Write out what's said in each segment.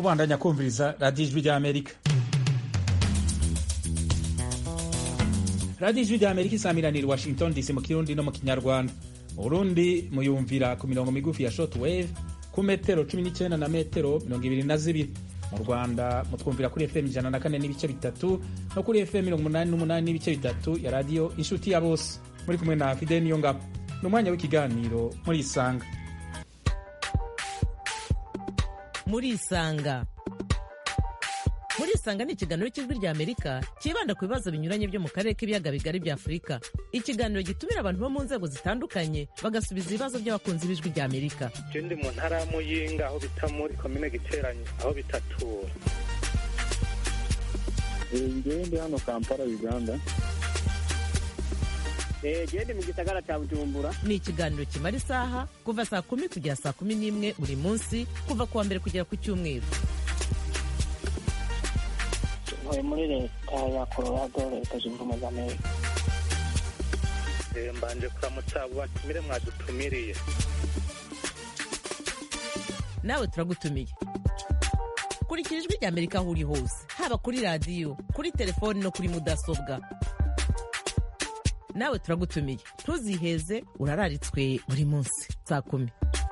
kubandanya kumviriza radiyo ijwi ry'Amerika. radiyo ijwi ry'Amerika isamiranira Washington DC mu Kirundi no mu Kinyarwanda. Mu Burundi muyumvira ku mirongo migufi ya shortwave ku metero 19 na metero 22. Mu Rwanda mutwumvira kuri FM 104 n'ibice bitatu no kuri FM 88 n'ibice bitatu ya radiyo Inshuti ya Bose. Muri kumwe na Fidel Niyongabo. N'umwanya w'ikiganiro muri Isanga. Muri Isanga ni ikiganiro cy'ijwi ry'Amerika kibanda ku bibazo binyuranye byo mu karere k'ibiyaga bigari bya Afurika. Ikiganiro gitumira abantu bo mu nzego zitandukanye bagasubiza ibibazo by'abakunzi b'ijwi ry'Amerika. Ndi mu ntara ya Muyinga aho bita muri komine Giteranyi aho bitatura. Ndi hano Kampala, Uganda. Ndi mu gisagara cya Bujumbura. Ni ikiganiro kimara isaha kuva saa 10 kugera saa 11 buri munsi kuva kuwa mbere kugera ku Cyumweru. Muri leta ya Colorado, leta zunze ubumwe za Amerika. Mbanje kuramutsa abo batumire mwadutumiriye. Nawe turagutumiye. Kurikira ijwi ry'Amerika aho uri hose, haba kuri radiyo, kuri telefoni no kuri mudasobwa. Nawe turagutumiye. Ntuziheze, urararitswe buri munsi saa 10.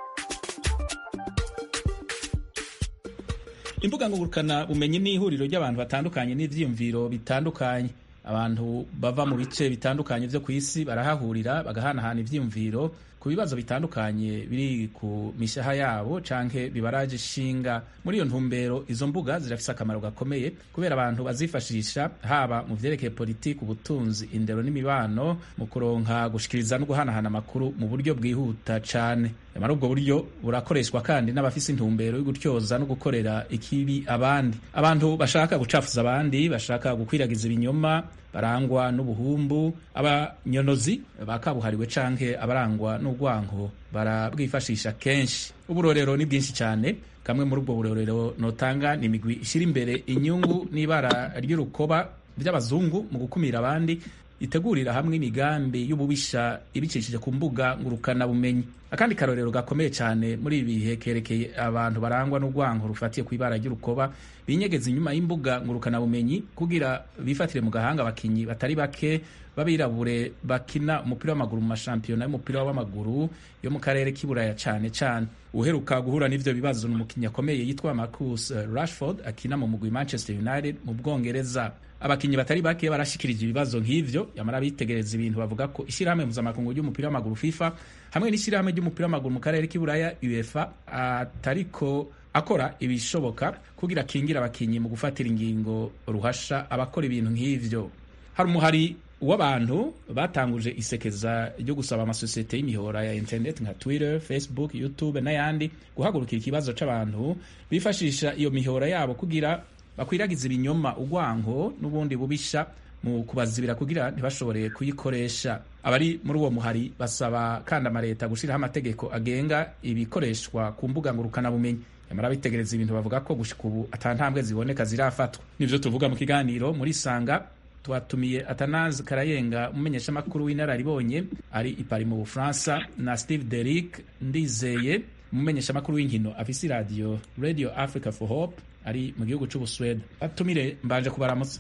Imbuga ngurukana bumenyi ni ihuriro ry'abantu batandukanye n'ivyiyumviro bitandukanye. Abantu bava mu bice bitandukanye vyo kw'isi barahahurira bagahanahana ivyiyumviro ku bibazo bitandukanye biri ku mishaha yabo canke bibaraje ishinga. Muri iyo ntumbero izo mbuga zirafise akamaro gakomeye kubera abantu bazifashisha haba mu vyerekeye politiki, ubutunzi, indero n'imibano mu kuronka gushikiriza no guhanahana amakuru mu buryo bwihuta cane. Nyamara ubwo buryo burakoreshwa kandi n'abafise intumbero yo gutyoza no gukorera ikibi abandi. Abantu bashaka gucafuza abandi, bashaka gukwiragiza ibinyoma, barangwa n'ubuhumbu, abanyonozi bakabuhariwe canke abarangwa n'urwanko barabwifashisha kenshi. Uburorero ni bwinshi cyane. Kamwe muri ubwo burorero notanga ni imigwi ishira imbere inyungu n'ibara ry'urukoba by'abazungu mu gukumira abandi, itegurira hamwe imigambi y'ububisha ibicishije ku mbuga ngurukana bumenyi. Akandi karorero gakomeye cyane muri ibi bihe kerekeye abantu barangwa n'urwanko rufatiye ku ibara ry'urukoba binyegeza inyuma y'imbuga ngurukana bumenyi kugira bifatire mu gahanga abakinyi batari bake babirabure bakina umupira w'amaguru mu mashampiyona y'umupira w'amaguru yo mu karere k'iburaya cyane cyane. Uheruka guhura n'ivyo bibazo n'umukinyi akomeye yitwa Marcus Rashford akina mu mugwi Manchester United mu Bwongereza. Abakinyi batari bake barashikirije ibibazo nk'ivyo, yamara bitegereza ibintu bavuga ko ishirahamwe mpuzamakungu ry'umupira w'amaguru FIFA hamwe n'ishirahamwe ry'umupira w'amaguru mu karere k'iburaya UEFA atariko akora ibishoboka kugira kingira abakinyi mu gufatira ingingo ruhasha abakora ibintu nk'ivyo. Hari umuhari w'abantu batanguje isekeza ryo gusaba amasosiyete y'imihora ya internet nka Twitter, Facebook, YouTube n'ayandi guhagurukira ikibazo c'abantu bifashisha iyo mihora yabo kugira bakwiragiza ibinyoma, urwanko n'ubundi bubisha mu kubazibira kugira ntibashobore kuyikoresha. Abari muri uwo muhari basaba kandi amareta gushiraho amategeko agenga ibikoreshwa ku mbuga ngurukana bumenyi. Yamara bitegereza ibintu bavuga ko gushika ubu atantambwe ziboneka zirafatwa. Nivyo tuvuga mu kiganiro muri Sanga. Twatumiye Athanase Karayenga, umumenyesha makuru w'inararibonye ari i Paris mu Bufaransa, na Steve Derick Ndizeye, umumenyesha makuru w'inkino afise Radio Africa for Hope ari mu gihugu c'Ubuswede. Atumire mbanje kubaramutsa.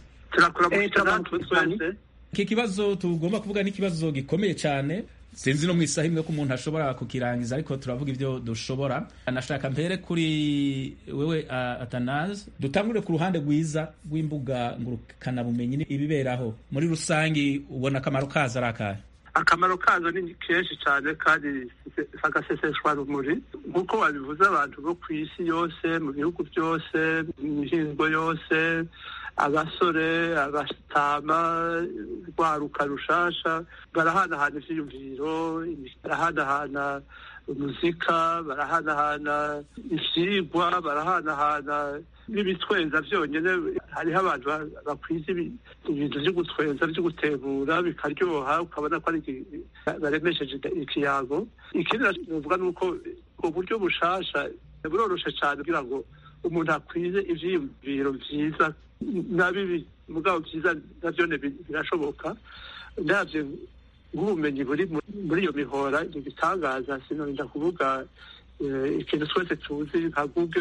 Iki kibazo tugomba kuvuga ni kibazo gikomeye cyane. Sinzi no mwisaha imwe ko umuntu ashobora kukirangiza, ariko turavuga ivyo dushobora. Anashaka mpere kuri wewe Athanase, dutangure ku ruhande rwiza rw'imbuga ngurukana bumenyi ibiberaho muri rusangi, ubona akamaro kazo arakahe? Akamaro kazo ni kenshi cyane kandi sagaseseshwa rumuri, nkuko babivuze abantu bo ku isi yose, mu bihugu byose, mu mihingo yose, abasore, abasitama, rwaruka rushasha barahanahana ivyiyumviro, barahanahana umuzika, barahanahana ivyigwa, barahanahana n'ibitwenza vyonyene. Hariho abantu bakwiza ibintu vyo gutwenza, vyo gutebura bikaryoha, ukabona ko ari baremesheje ikiyago. Ikindi navuga nuko uburyo bushasha buroroshe cane kugira ngo umuntu akwize ivyiyumviro vyiza na bibi, mugabo vyiza navyone birashoboka. Ndavye nk'ubumenyi buri muri iyo mihora, ibitangaza sinorinda kuvuga ikintu twese tuzi nka Google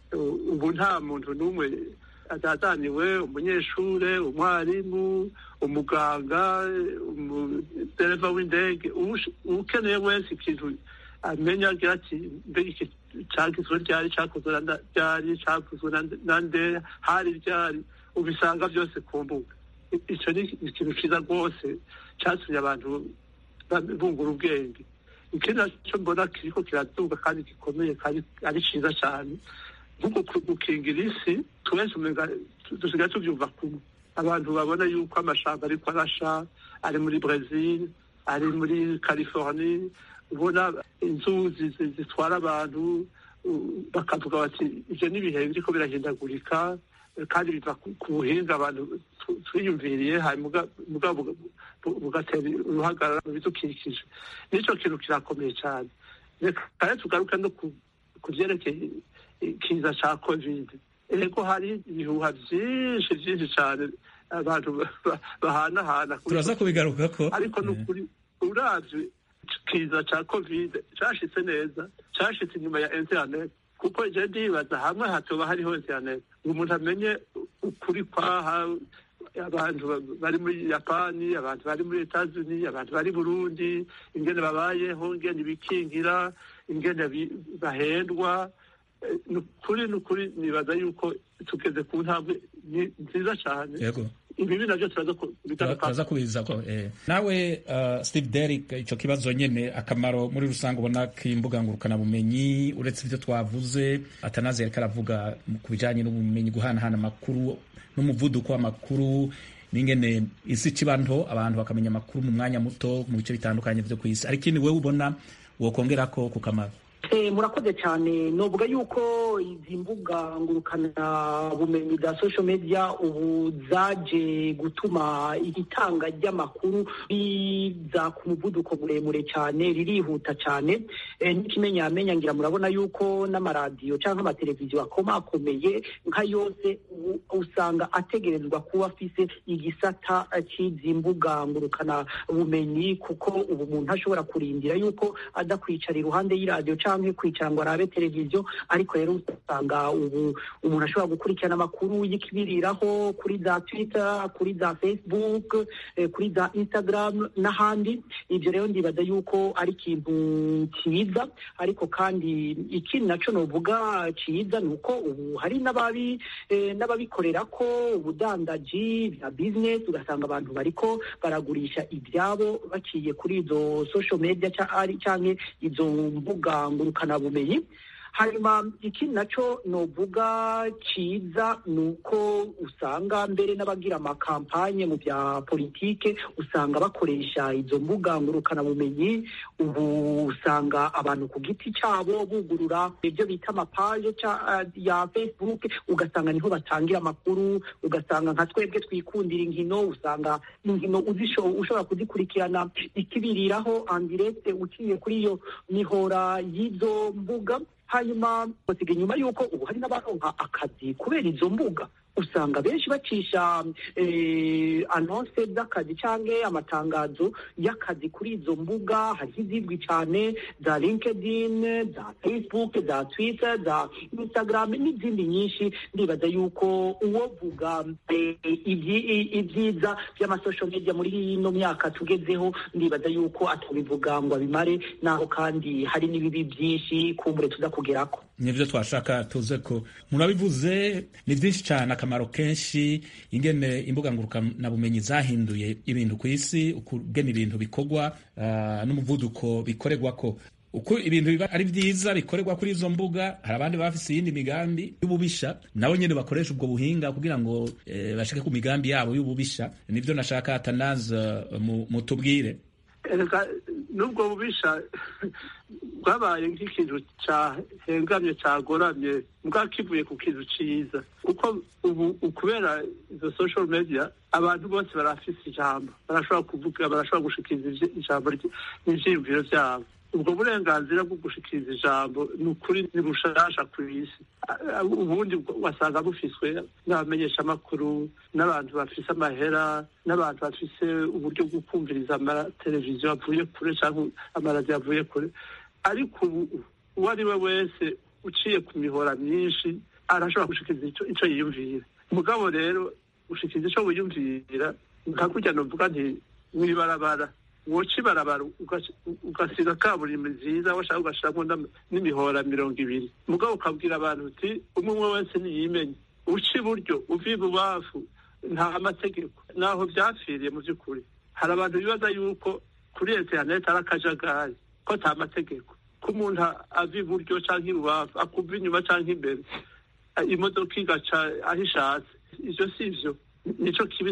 ubu nta muntu n'umwe atazaniwe, umunyeshure, umwarimu, umuganga, umudereva w'indege, ukeneye wese ikintu amenya agira ati mbega iki cagizwe ryari, cakozwe ryari, cakozwe nande, hari ryari, ubisanga byose ku mbuga. Ico ni ikintu ciza rwose catumye abantu bungura ubwenge. Ikindi naco mbona kiriko kiraduga kandi gikomeye kandi ari ciza cane, nkuko gukingira isi twese dusigaye tuvyumva kumwe. Abantu babona yuko amashamba ariko arasha, ari muri Brazil, ari muri California, ubona inzuzi zitwara abantu, bakavuga bati ivyo n'ibihe biriko birahindagurika kandi biva ku buhinga abantu twiyumviriye, mugabo bugatera uruhagarara mu bidukikije. Nico kintu kirakomeye cyane. Reka tugaruke no ku vyerekeye ikiza ca covid. Ego hari ibihuha vyinshi cyane abantu bahanahana, turaza kubigarukako, ariko nukuri uravye ikiza ca covid cashitse neza, cashitse inyuma ya internet, kuko je ndibaza hamwe hatoba hariho internet umuntu amenye ukuri kwaha abantu bari muri Japani, abantu bari muri Etats-Unis, abantu bari Burundi, ingene babayeho, ingene bikingira, ingene bahendwa. Nukuri nibaza yuko tugeze ku ntambwe nziza cyane. Yego, ibibi navyo turaza kubizako. Nawe Steve Derrick, ico kibazo nyene, akamaro muri rusange ubona k'imbuga ngurukana bumenyi, uretse ivyo twavuze, Atanazi yariko aravuga ku bijanye n'ubumenyi, guhanahana amakuru n'umuvuduko w'amakuru, n'ingene isi cibanto abantu bakamenya amakuru mu mwanya muto mu bice bitandukanye vyo kw'isi. Ariko ikindi wewe ubona wokongerako ku kamaro? Murakoze cyane. Novuga yuko izi mbuga ngurukana bumenyi bwa social media ubu zaje gutuma igitanga ry'amakuru riza ku muvuduko muremure cyane, ririhuta cyane. N'ikimenyamenya ngira murabona yuko n'amaradiyo cyangwa amateleviziyo akomakomeye nka yose usanga ategerezwa kuba afise igisata cy'izi mbuga ngurukana bumenyi, kuko ubu umuntu ashobora kurindira yuko adakwicara iruhande y'iradiyo cyangwa kwicara ngo arabe televiziyo. Ariko rero usanga ubu umuntu ashobora gukurikirana amakuru y'ikibiriraho kuri za Twitter, kuri za Facebook, kuri za Instagram n'ahandi. Ibyo rero ndibaza yuko ari ikintu cyiza. Ariko kandi ikindi naco novuga cyiza ni uko ubu hari n'ababikorera ko ubudandaji bya business, ugasanga abantu bariko baragurisha ibyabo baciye kuri izo social media cyangwa izo mbuga ngurukana bumenyi. Hanyuma ikindi naco novuga ciza nuko usanga mbere n'abagira amakampanye mu bya politike usanga bakoresha izo mbuga ngurukana bumenyi. Ubu usanga abantu ku giti cyabo bugurura ibyo bita amapaje ya Facebook, ugasanga niho batangira amakuru. Ugasanga nka twebwe twikundira inkino, usanga inkino ushobora kuzikurikirana ikibiriraho andirete uciye kuri iyo mihora y'izo mbuga. Hanyuma basiga nyuma yuko ubu hari n'abaronka akazi kubera izo mbuga. Usanga benshi bacisha annonce z'akazi cyangwa amatangazo y'akazi kuri izo mbuga. Hari izizwi cyane za LinkedIn, za Facebook, za Twitter, za Instagram n'izindi nyinshi. Ndibaza yuko uwovuga ibyiza by'amasocial media muri ino myaka tugezeho, ndibaza yuko atabivuga ngo abimare, naho kandi hari n'ibibi byinshi kumbure tuza kugerako. Nivyo twashaka tuze ko murabivuze, ni byinshi cyane, akamaro kenshi, ingene imbuga ngurukana bumenyi zahinduye ibintu ku isi, ukugena ibintu bikorwa n'umuvuduko bikorerwako. Uko ibintu biba ari byiza bikorerwa kuri izo mbuga, hari abandi bafise iyindi migambi y'ububisha, nabo nyene bakoresha ubwo buhinga kugira ngo bashike ku migambi yabo y'ububisha. Nivyo nashaka Atanazi mutubwire. Nubwo bubisha bwabaye nk'ikintu cahengamye cagoramye, mbwa kivuye ku kintu ciza, kuko ubu kubera izo social media abantu bose barafise ijambo, barashobora kuvuga, barashobora gushikiriza ijambo n'ivyiyumviro vyabo. Ubwo burenganzira bwo gushikiriza ijambo ni ukuri ni bushasha ku isi. Ubundi wasanga bufiswe n'abamenyesha amakuru, n'abantu bafise amahera, n'abantu bafise uburyo bwo kumviriza amateleviziyo avuye kure cyangwa amaradiyo avuye kure. Ariko uwo ari we wese uciye ku mihora myinshi arashobora gushikiriza ico yiyumvira. Mugabo rero gushikiriza ico wiyumvira nkakurya novuga nti mwibarabara woca ibarabara ugasiga kaburimbo nziza washaka ugashiramwo n'imihora 200 mugabo ukabwira abantu uti umwe wese niyimenye uca iburyo uva ibubafu nta mategeko naho vyapfiriye mu vy'ukuri. Hari abantu bibaza yuko kuri internet ari akajagari ko ata mategeko ko umuntu ava iburyo canke ibubafu akuva inyuma canke imbere imodoka igaca aho ishatse. Ivyo sivyo, nico kibi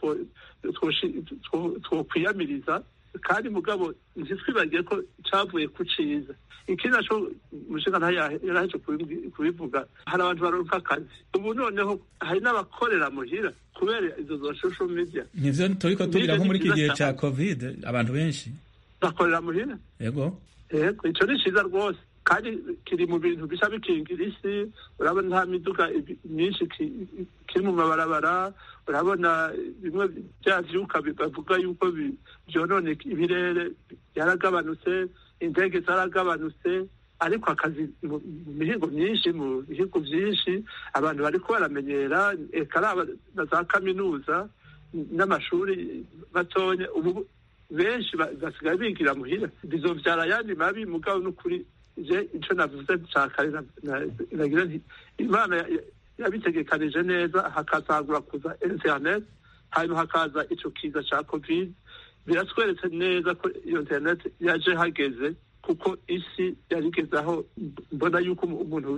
twokwiyamiriza kandi mugabo ntitwibagiye ko cavuye ku ciza. Ikindi naco umushinga yaraheje kubivuga, hari abantu baronka akazi ubu noneho hari n'abakorera muhira kubera izo za social media. Nivyo turiko tugira nko muri iki gihe ca covid abantu benshi bakorera muhira. Yego ico ni ciza rwose kandi kiri mu bintu bisa bikingira isi. Urabona nta miduga myinshi kiri mu mabarabara, urabona bimwe vyavyuka bavuga yuko vyonone ibirere yaragabanutse, indege zaragabanutse, ariko akazi mu mihingo myinshi mu bihugu vyinshi abantu bariko baramenyera eka na za kaminuza n'amashuri batonya ubu benshi basigaye bigira muhira. Bizovyara ayandi mabi mugabo n'ukuri je ico navuze cakare nagira nti Imana yabitegekanije neza hakazagura kuza internet hanyuma hakaza ico kiza ca covid. Biratweretse neza ko iyo internet yaje hageze kuko isi yarigeze aho mbona yuko umuntu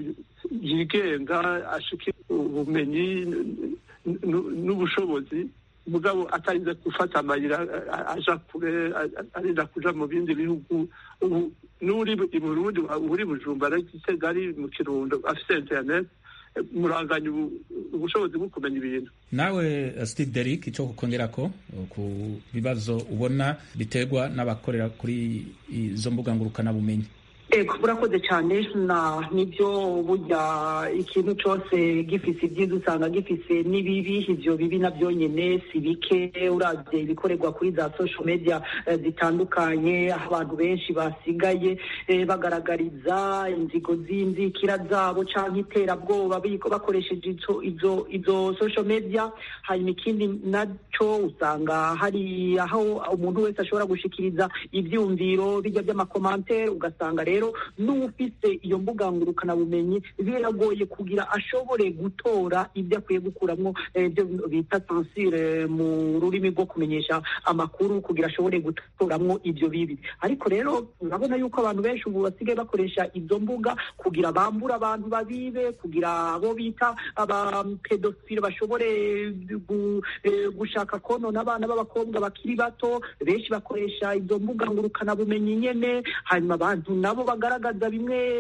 yigenga ashika ubumenyi n'ubushobozi mugabo atarinze gufata amayira aja kure arinda kuja mu bindi bihugu. Ubu n'uri i Burundi uri Bujumbura Gitega ari mu Kirundo afite internet muranganya ubushobozi bwo kumenya ibintu. Nawe Steve Derrick ico kukongerako ku bibazo ubona biterwa n'abakorera kuri izo mbuga ngurukana bumenyi? Urakoze cyane. Nibyo burya ikintu cyose gifise ibyiza usanga gifise n'ibibi. Ivyo bibi navyo nyene si bike uravye ibikorerwa kuri za social media zitandukanye, aho abantu benshi basigaye bagaragariza inzigo z'inzikira zabo canke iterabwoba bakoresheje izo social media. Hanyuma ikindi naco usanga hari aho umuntu wese ashobora gushikiriza ivyumviro bijya by'amakomantere, ugasanga rero n'ufise iyo mbuga ngurukana bumenyi biragoye kugira ashobore gutora ibyo akwiye gukuramwo ibyo bita censure mu rurimi rwo kumenyesha amakuru, kugira ashobore gutoramwo ibyo bibi. Ariko rero urabona yuko abantu benshi ubu basigaye bakoresha izo mbuga kugira bambura abantu babibe, kugira abo bita abapedofile bashobore gushaka konona abana b'abakobwa bakiri bato. Benshi bakoresha izo mbuga ngurukana bumenyi nyene, hanyuma abantu nabo bagaragaza bimwe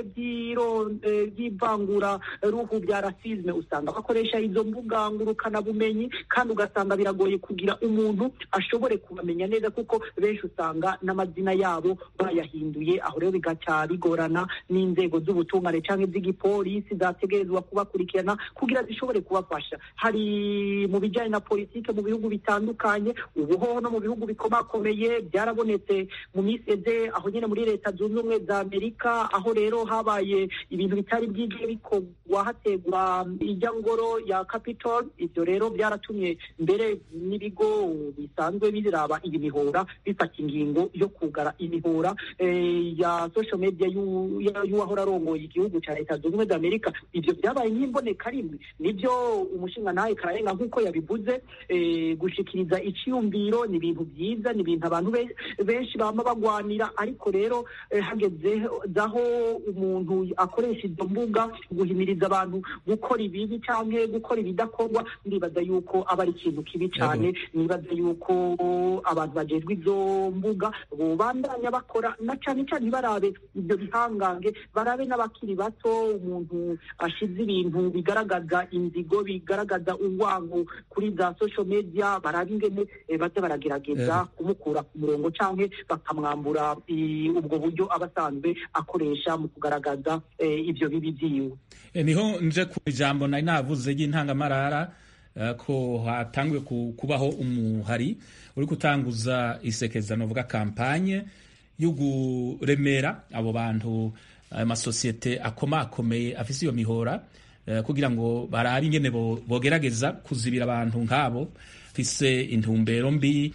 by'ivangura ruhu bya rasisme, usanga bakoresha izo mbuga ngurukana bumenyi kandi ugasanga biragoye kugira umuntu ashobore kubamenya neza kuko benshi usanga n'amazina yabo bayahinduye. Aho rero bigaca bigorana n'inzego z'ubutungane canke z'igipolisi zategerezwa kubakurikirana kugira zishobore kubafasha. Hari mu bijyanye na politike mu bihugu bitandukanye, ubuhoho no mu bihugu bikomakomeye byarabonetse mu miseze aho nyene muri Leta Zunze Ubumwe za Amerika, aho rero habaye ibintu bitari by'igihe bikorwa hategwa ijya ngoro ya Capitol. Ibyo rero byaratumye mbere n'ibigo bisanzwe biraba iyi mihora bifata ingingo yo kugara imihora ya social media y'uwahora arongoye igihugu cya Leta Zunze Ubumwe za Amerika. Ibyo byabaye nk'imboneka rimwe. Nibyo umushinga nawe Kararenga nk'uko yabivuze, gushikiriza iciyumviro ni ibintu byiza, ni ibintu abantu benshi bama bagwanira. Ariko rero hageze zaho umuntu akoresha izo mbuga guhimiriza abantu gukora ibibi canke gukora ibidakorwa, ndibaza yuko aba ari ikintu kibi cyane. Nibaza yuko abantu bajejwe izo mbuga bobandanya bakora na cyane cyane barabe ibyo bihangange, barabe n'abakiri bato. Umuntu ashize ibintu bigaragaza inzigo, bigaragaza urwango kuri za social media, barabe ingene baze baragerageza kumukura ku murongo canke bakamwambura ubwo buryo abasanzwe akoresha mu kugaragaza ibyo bibi byiwe. Niho nje ku ijambo nari navuze y'intangamarara ko hatangwe kubaho umuhari uri gutanguza isekezano vuga kampanye yo guremera abo bantu amasosiyete akomakomeye afise iyo mihora kugira ngo barabe ingene bogerageza kuzibira abantu nk'abo bafise intumbero mbi,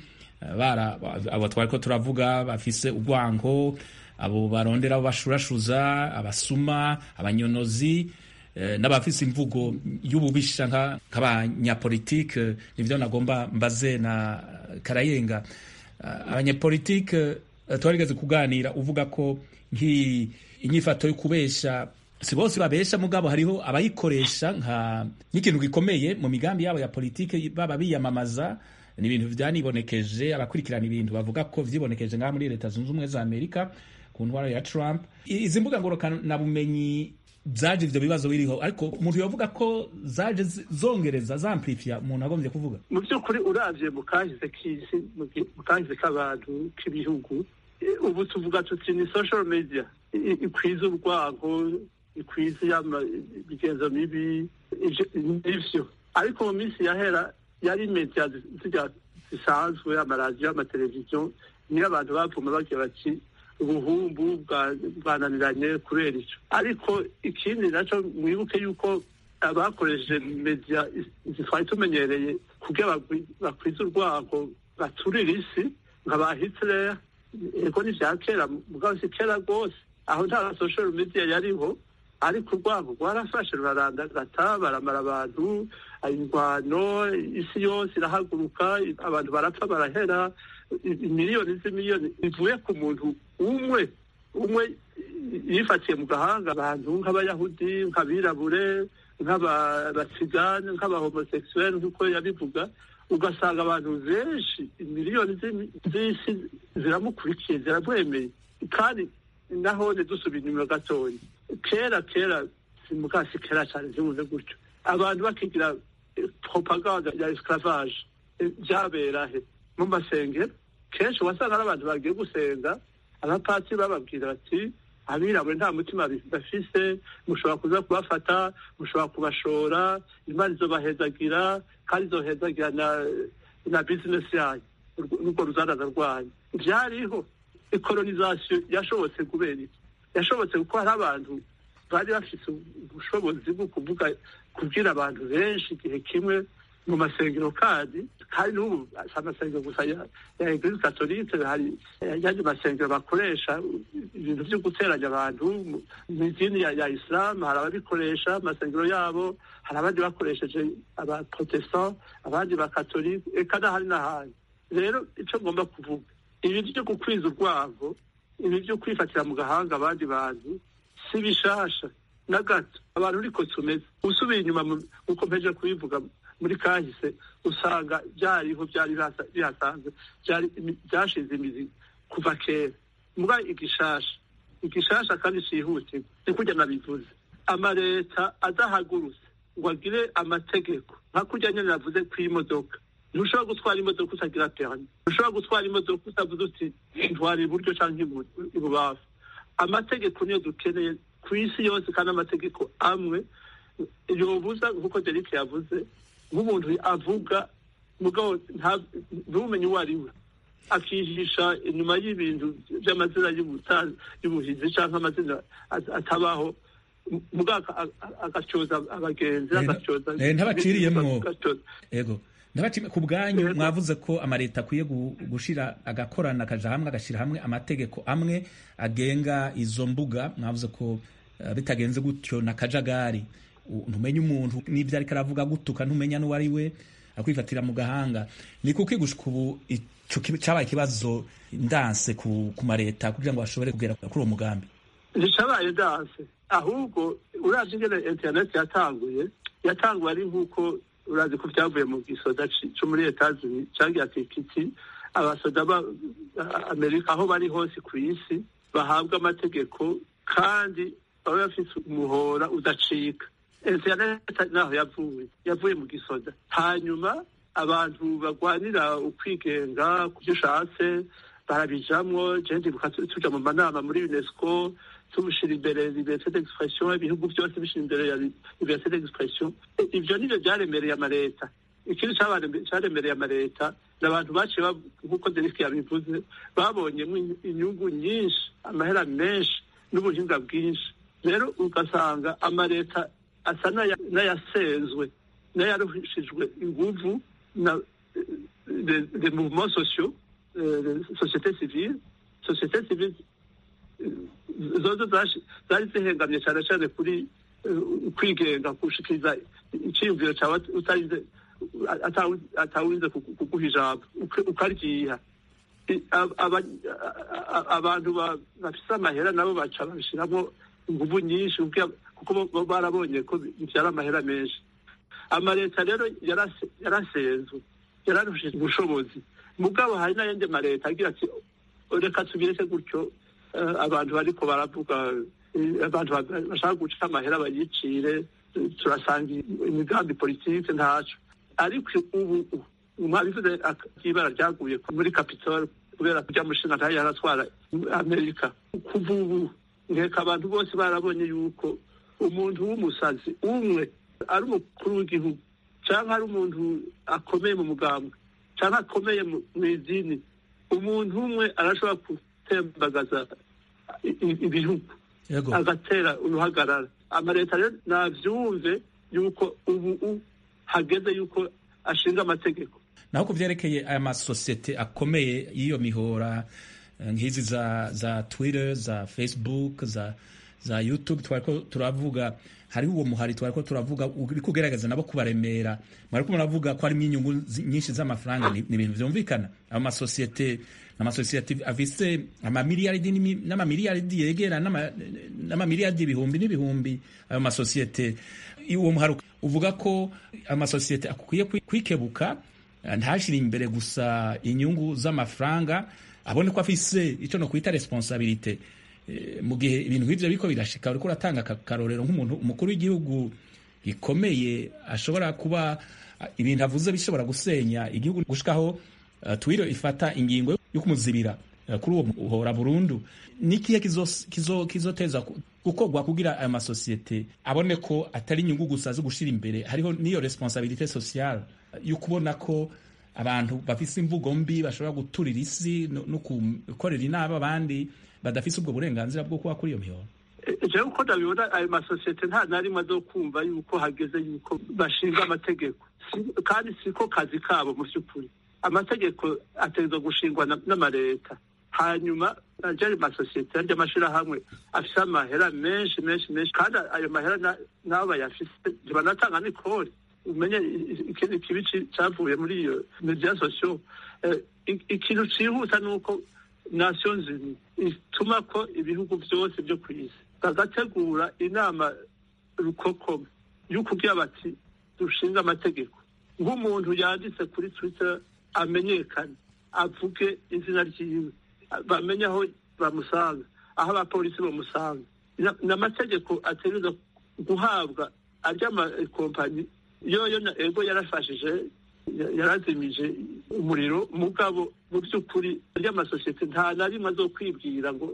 abo twariko turavuga bafise urwanko, abo barondera abo bashurashuza, abasuma, abanyonozi, n'abafise imvugo y'ububisha nk'abanyapolitike. Nivyo nagomba mbaze na Karayenga. Abanyapolitike twarigeze kuganira uvuga ko inyifato yo kubesha, si bose babesha, mugabo hariho abayikoresha nk'ikintu gikomeye mu migambi yabo ya politike, baba biyamamaza. Ni ibintu vyanibonekeje, abakurikirana ibintu bavuga ko vyibonekeje ngaha muri Leta Zunze Ubumwe za Amerika ku ntwaro ya Trump. Izi mbuga ngurukana bumenyi zaje ivyo bibazo biriho, ariko umuntu yovuga ko zaje zongereza, zamplifia umuntu agombye kuvuga. Mu by'ukuri uravye mu kahise k'isi, mu kahise k'abantu k'ibihugu, ubu tuvuga tuti ni social media ikwiza urwango, ikwiza imigenzo mibi, ivyo. Ariko mu minsi yahera yari media zisanzwe, amaradiyo, amateleviziyo, niyo abantu bavuma bagira bati ubuhumbu bwananiranye kubera ico. Ariko ikindi naco mwibuke yuko abakoresheje media twari tumenyereye kugira bakwiza urwango, baturira isi nka ba Hitler. Ego ni vya kera, mugabo si kera rwose, aho nta social media yariho, ariko urwango rwarafashe rurarandagata, baramara abantu, ingwano, isi yose irahaguruka, abantu barapfa barahera, miliyoni z'imiliyoni bivuye ku muntu umwe yifatiye mu gahanga abantu nk'abayahudi, nk'abirabure, nk'abatsigane, nk'abahomoseksuel nk'uko yabivuga. Ugasanga abantu benshi, miliyoni z'isi ziramukurikiye, ziramwemeye. Kandi naho dusubira inyuma gatoya, kera simukasi kera cyane zibuze gutyo, abantu bakigira propaganda ya esclavage byabera he? Mu masengero kenshi wasanga ari abantu bagiye gusenga, abapatiri bababwira bati abirabure nta mutima bafise, mushobora kuza kubafata, mushobora kubashora, imana izobahezagira, kandi izohezagira na business yanyu, n'urwo ruzanaza rwanyu. Vyariho ikolonization yashobotse kubera iki? Yashobotse kuko hari abantu bari bafise ubushobozi bwo kubwira abantu benshi igihe kimwe mu masengero, kandi n'ubu amasengero gusa ya Eglise Catholique, hari yandi masengero bakoresha ibintu vyo guteranya abantu. Mu idini ya Islam hari ababikoresha amasengero yabo, hari abandi bakoresheje abaprotestant, abandi bakatolike, eka n'ahari n'ahandi. Rero ico ngomba kuvuga, ibi vyo gukwiza urwango, ibi vyo kwifatira mu gahanga abandi bantu si bishasha na gato. Abantu uriko tumeze, usubiye inyuma uko mpeje kubivuga muri kahise, usanga byariho, byari bihasanzwe, byashize imizi kuva kera. Muga igishasha kandi cihutirwa, ni kurya nabivuze, amaleta adahagurutse ngo agire amategeko nka kurya nyene navuze kw'imodoka. Ntushobora gutwara imodoka utagira permis, ntushobora gutwara imodoka utavuze uti ntwara iburyo canke ibubafu. Amategeko niyo dukeneye ku isi yose, kandi amategeko amwe yobuza, nkuko Derek yavuze, nk'umuntu avuga mugabo ntumenye uwo ari we, akihisha inyuma y'ibintu by'amazina y'ubuhizi canke amazina atabaho, mugabo agacoza abagenzi, agacoza ntabaciriyemwo. Ego ku bwanyu mwavuze ko amaleta akwiye gushira agakorana, akaja hamwe, agashira hamwe amategeko amwe agenga izo mbuga. Mwavuze ko bitagenze gutyo na kajagari, ntumenye umuntu n'ibyo ariko aravuga gutuka, ntumenya n'uwo ari we, akwifatira mu gahanga. Ni kuki gushika ubu ico cabaye ikibazo ndanse ku maleta kugira ngo bashobore kugera kuri uwo mugambi? Nticabaye ndanse, ahubwo uravye ingene internet yatanguye ari nk'uko urazi ko byavuye mu gisoda cyo muri Etats-Unis cyagiye kiti abasoda ba Amerika aho bari hose ku isi bahabwa amategeko, kandi baba bafise umuhora udacika. Internet naho yavuye mu gisoda. Hanyuma abantu bagwanira ukwigenga kubyo ushatse barabijamwo. Jendi tuja mu manama muri UNESCO tumushira imbere liberté d'expression, ibihugu byose bishira imbere ya liberté d'expression. Ivyo nivyo byaremereye amaleta. Ikindi cyaremereye amaleta n'abantu baciye nk'uko Derek yabivuze, babonyemo inyungu nyinshi, amahera menshi n'ubuhinga bwinshi. Rero ugasanga amaleta asa n'ayasenzwe n'ayaruhishijwe inguvu na des mouvements sociaux, société civile zozo zari zihengamye cyane cyane kuri kwigenga gushikiriza iciyumviro cyawe atawurinze kuguha ijambo ukaryiha. Abantu bafise amahera nabo baca babishiramo inguvu nyinshi kuko barabonye ko bivyara amahera menshi. Amaleta rero yarasenzwe, yararushije ubushobozi. Mugabo hari n'ayandi maleta agira ati reka tubireke gutyo, abantu bariko baravuga, abantu bashaka guca amahera bayicire, turasanga imigambi politike ntaco. Ariko ubu mwabivuze ibara ryaguye muri Capitol kubera kujya mushinga ntayo yaratwara Amerika. Kuva ubu nkeka abantu bose barabonye yuko umuntu w'umusazi umwe ari umukuru w'igihugu cyangwa ari umuntu akomeye mu mugambwe cyangwa akomeye mu idini, umuntu umwe arashobora gutembagaza ibihugu agatera uruhagarara. Amaleta rero navyumve yuko ubu hageze yuko ashinga amategeko. Naho ku vyerekeye aya masosiyete akomeye y'iyo mihora nk'izi za Twitter, za Facebook, za YouTube twariko turavuga, hari uwo muhari twariko turavuga uri kugerageza nabo kubaremera, mwariko muravuga ko harimo inyungu nyinshi z'amafaranga. Ni ibintu vyumvikana. Aya masosiyete afise amamiliyaridi n'amamiliyaridi yegera n'amamiliyaridi ibihumbi n'ibihumbi. Ayo masosiyete, uwo muhari uvuga ko amasosiyete akwiye kwikebuka, ntashire imbere gusa inyungu z'amafaranga, abone ko afise ico no kwita responsabilité. Mu gihe ibintu nk'ivyo biko birashika, uriko uratanga akarorero nk'umuntu umukuru w'igihugu gikomeye ashobora kuba ibintu avuze bishobora gusenya igihugu gushikaho Twitter ifata ingingo yo kumuzibira kuri uwo muhora burundu. Nikiye kizoteza gukorwa kugira aya masosiyete abone ko atari inyungu gusa zo gushira imbere, hariho niyo responsabilité sociale yo kubona ko abantu bafise imvugo mbi bashobora guturira isi no gukorera inama abandi badafise ubwo burenganzira bwo kuba kuri iyo mihoro. Jewe uko ndabibona ayo masosiyete nta narimwe azokumva yuko hageze yuko bashinga amategeko, kandi siko kazi kabo mu vy'ukuri. Amategeko ategerezwa gushingwa n'amaleta, hanyuma ayo masosiyete arya amashirahamwe afise amahera menshi, kandi ayo mahera nabo bayafise ntibanatanga n'ikori. Umenye ikindi kibi cavuye muri iyo media sociaux, ikintu cihuta nuko Nations Unies ituma ko ibihugu vyose vyo kw'isi bagategura inama rukokoma y'ukugira bati dushinga amategeko. Nk'umuntu yanditse kuri Twitter amenyekane, avuge izina ryiwe, bamenye aho bamusanga, aho abapolisi bamusanga. N'amategeko ategerezwa guhabwa arya amakompanyi yoyo na ego yarafashije, yarazimije umuriro. Mugabo mu by'ukuri arya amasosiyete nta na rimwe azokwibwira ngo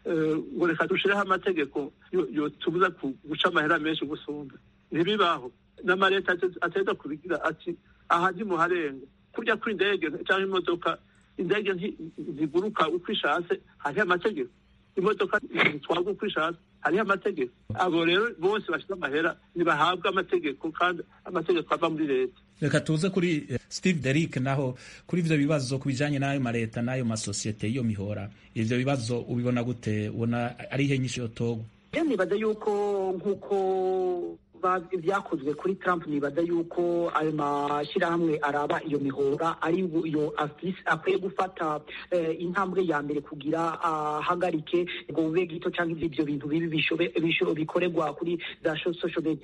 reka dushireho amategeko yotubuza guca amahera menshi gusumba. Ntibibaho. N'amaleta ateza kubigira ati aha ntimuharenga. Kurya kw'indege cyangwa imodoka, indege ntiguruka uko ishatse, hariho amategeko. Imodoka zitwarwa uko ishatse, hariho amategeko. Abo rero bose bashyize amahera ntibahabwa amategeko, kandi amategeko ava muri leta. Reka tuze kuri Steve Derrick, naho kuri ivyo bibazo kubijanye n'ayo maleta n'ayo masosiyete iyo mihora, ivyo bibazo ubibona gute? Ubona ari ihe nyinshi yotogwa? Nibaza yuko nk'uko vyakozwe kuri Trump, nibaza yuko ayo mashirahamwe araba iyo mihora ari yo akwiye gufata intambwe ya mbere kugira ahagarike ngo bube gito canke ivyo bintu bibi bikorerwa kuri za social media.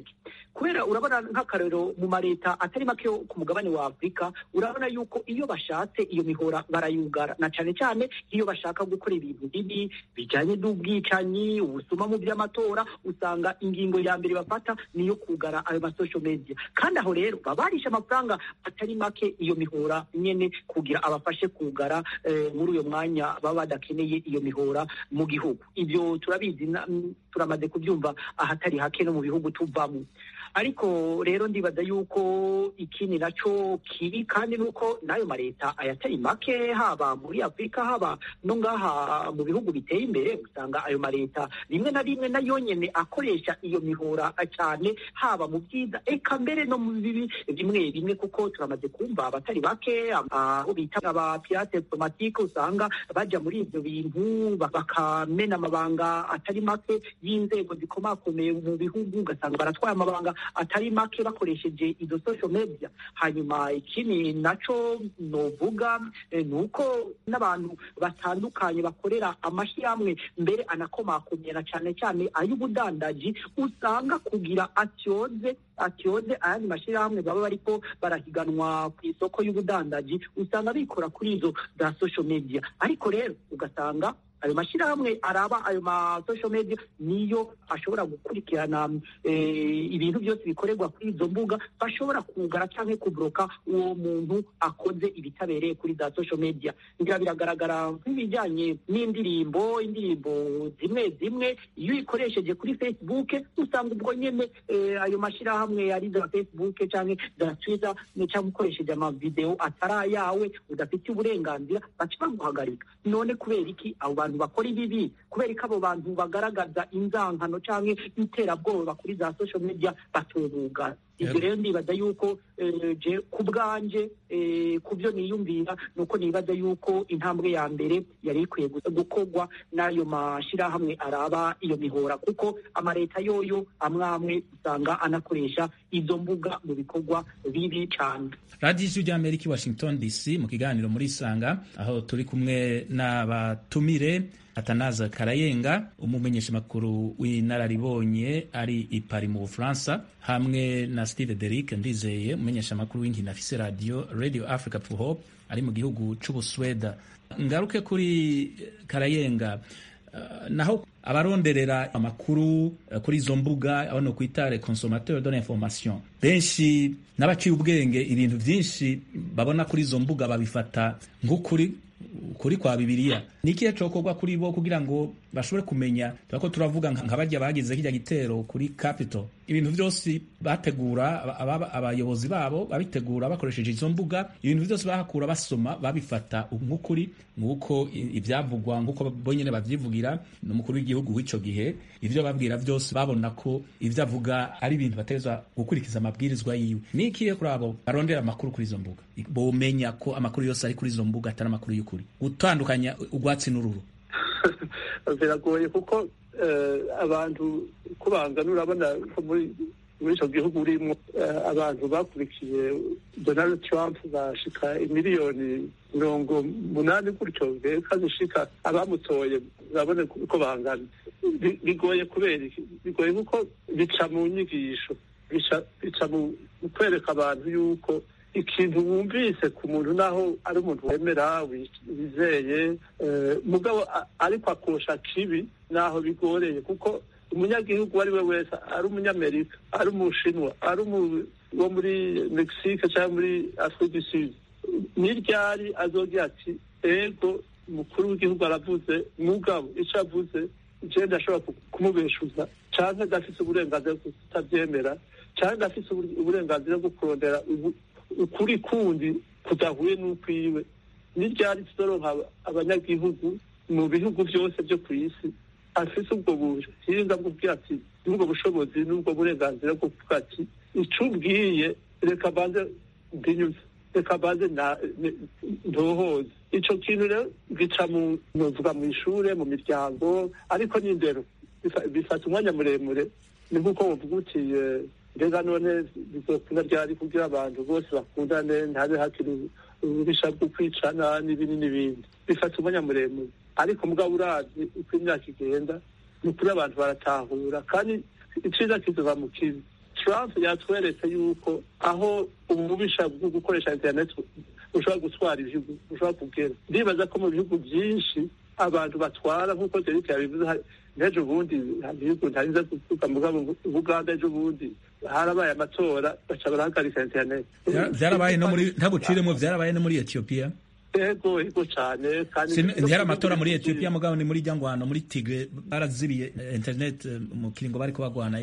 Kubera urabona nk'akarero mu maleta atari make yo ku mugabane wa Afrika, urabona yuko iyo bashatse iyo mihora barayugara, na cane cane iyo bashaka gukora ibintu bibi bijanye n'ubwicanyi, ubusuma mu vy'amatora, usanga ingingo ya mbere bafata niyo kugara ayo ma social media. Kandi aho rero babarisha amafaranga atari make iyo mihora nyene kugira abafashe kugara muri uyo mwanya baba badakeneye iyo mihora mu gihugu. Ivyo turabizi, turamaze kubyumva ahatari hake no mu bihugu tuvamo. ariko rero ndibaza yuko ikindi naco kibi kandi nuko n'ayo mareta ayatari make haba muri Afurika haba no ngaha mu bihugu biteye imbere, usanga ayo mareta rimwe na rimwe nayo nyene akoresha iyo mihora cyane, haba mu byiza eka mbere no mu bibi bimwe bimwe, kuko turamaze kumva abatari bake aho bita aba pirate diplomatique usanga baja muri ivyo bintu bakamena amabanga atari make y'inzego zikomakomeye mu bihugu, ugasanga baratwaye amabanga atari make bakoresheje izo social media. Hanyuma ikindi naco novuga nuko n'abantu batandukanye bakorera amashyirahamwe mbere anakomakomera cyane cyane ay'ubudandaji, usanga kugira atyoze ayandi mashyirahamwe baba bariko barahiganwa ku isoko y'ubudandaji, usanga bikora kuri izo za social media. Ariko rero ugasanga ayo mashyirahamwe araba ayo ma social media niyo ashobora gukurikirana ibintu byose bikorerwa kuri izo mbuga, bashobora kugara cyangwa kubloka uwo muntu akoze ibitabereye kuri za social media. Ngira biragaragara nk'ibijyanye n'indirimbo zimwe iyo ikoresheje kuri Facebook, usanga ubwo nyene ayo mashyirahamwe ari za Facebook cyangwa za Twitter cyangwa ukoresheje amavideo atari yawe udafite uburenganzira baca baguhagarika. None kubera iki abo bantu bakora ibibi? Kubera ko abo bantu bagaragaza inzankano cyangwa iterabwoba kuri za social media batubuga? Ibyo rero ndibaza yuko je ku bwanje ku byo niyumvira nuko nibaza yuko intambwe ya mbere yari ikwiye gukorwa n'ayo mashyirahamwe araba iyo mihora, kuko amareta yoyo amwe usanga anakoresha izo mbuga mu bikorwa bibi cyane. Radio y'Amerika Washington DC mu kiganiro muri Sanga, aho turi kumwe n'abatumire Atanaza Karayenga, umumenyesha makuru w'inararibonye ari i Paris mu Bufaransa, hamwe na Steve Derrick Ndizeye, umumenyesha makuru w'inkino afise Radio Africa for Hope ari mu gihugu c'Ubusweda. Ngaruke kuri Karayenga, naho abaronderera amakuru kuri izo mbuga aho no kwita les consommateurs de l'information, benshi n'abaciye ubwenge ibintu byinshi babona kuri izo mbuga babifata nk'ukuri kwa Bibiliya. Ni ikihe cokorwa kuri bo kugira ngo bashobore kumenya? Turako turavuga nk'abajya bagize kijya gitero kuri Capitol, ibintu byose bategura abayobozi babo babitegura bakoresheje izo mbuga, ibintu byose bahakura basoma babifata nk'ukuri, nk'uko ibyavugwa nk'uko bonyene bavyivugira n'umukuru w'igihugu w'ico gihe. Ivyo babwira byose babona ko ivyo avuga ari ibintu bateza gukurikiza amabwirizwa yiwe. Ni ikihe kuri abo barondera amakuru kuri izo mbuga bomenya ko amakuru yose ari kuri izo mbuga atari amakuru y'ukuri, gutandukanya urwatsi n'ururu? Biragoye kuko abantu kubangana, urabona ko muri icyo gihugu urimo abantu bakurikiye Donald Trump bashika imiliyoni 80 gutyo, reka zishika abamutoye urabona ko bangana. Bigoye kubera iki? Bigoye kuko bica mu nyigisho, bica mu kwereka abantu yuko ikintu wumvise ku muntu naho ari umuntu wemera wizeye mugabo ariko akosha kibi, naho bigoreye, kuko umunyagihugu ari we wese, ari umunyamerika, ari umushinwa, ari wo muri Mexique cyangwa muri Afrique du Sud, n'iryari azogira ati ego umukuru w'igihugu aravuze, mugabo icyo avuze je ndashobora kumubeshuza, cyangwa adafite uburenganzira bwo kutabyemera, cyangwa adafite uburenganzira bwo kurondera ukuri kundi kudahuye n'ukwiwe. N'iryari tuzoronka abanyagihugu mu bihugu byose byo ku isi afise ubwo buhinga bwo kugira ati n'ubwo bushobozi n'ubwo burenganzira bwo kuvuga ati icyo ubwiye reka banze ndinyuze, reka banze ntohoze. Ico kintu rero gica muvuga mu ishure, mu miryango, ariko n'indero bifata umwanya muremure. Ni nk'uko wovuga uti mbega none bizokunda ryari kugira abantu bose bakundane, ntabe hakiri ububisha bwo kwicana n'ibindi. Bifata umwanya muremure, ariko mugabo urazi uko imyaka igenda ni ukuri abantu baratahura, kandi iciza kizova mu kibi. Trump yatweretse yuko aho ububisha bwo gukoresha internet ushobora gutwara ibihugu ushobora kugera. Ndibaza ko mu bihugu byinshi abantu batwara nk'uko Derrick yabivuze, n'ejo bundi ibihugu ntarinze kuvuga mugabo Uganda ejo bundi harabaye amatora baca barahagarika internet. Byarabaye no muri ntaguciremo, byarabaye no muri Ethiopia. Ego cyane, kandi ntihari amatora muri Ethiopia mugabo ni muri Jangwano muri Tigre barazibiye internet mu kiringo bariko bagwanayo.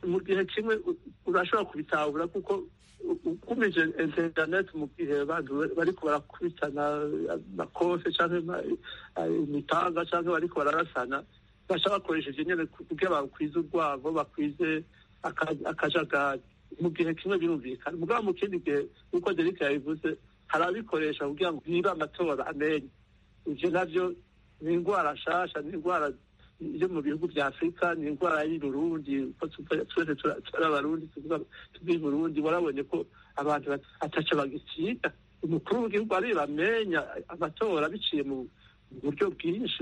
mu gihe kimwe urashobora kubitahura kuko ukumije internet mu gihe abantu bariko barakubitana amakofe cyangwa imitanga cyangwa bariko bararasana bashaka bakoresheje nyene kugira bakwize urwabo bakwize akajagari mu gihe kimwe birumvikana mugabo mu kindi gihe uko Derek yabivuze harabikoresha kugira ngo niba amatora amenye ivyo navyo ni ingwara nshasha ni ingwara yo mu bihugu vya Afrika ni ingwara y'i Burundi ko twese turi abarundi tuvuga Burundi warabonye ko abantu ataca bagisiga umukuru w'igihugu ari bamenya amatora biciye mu buryo bwinshi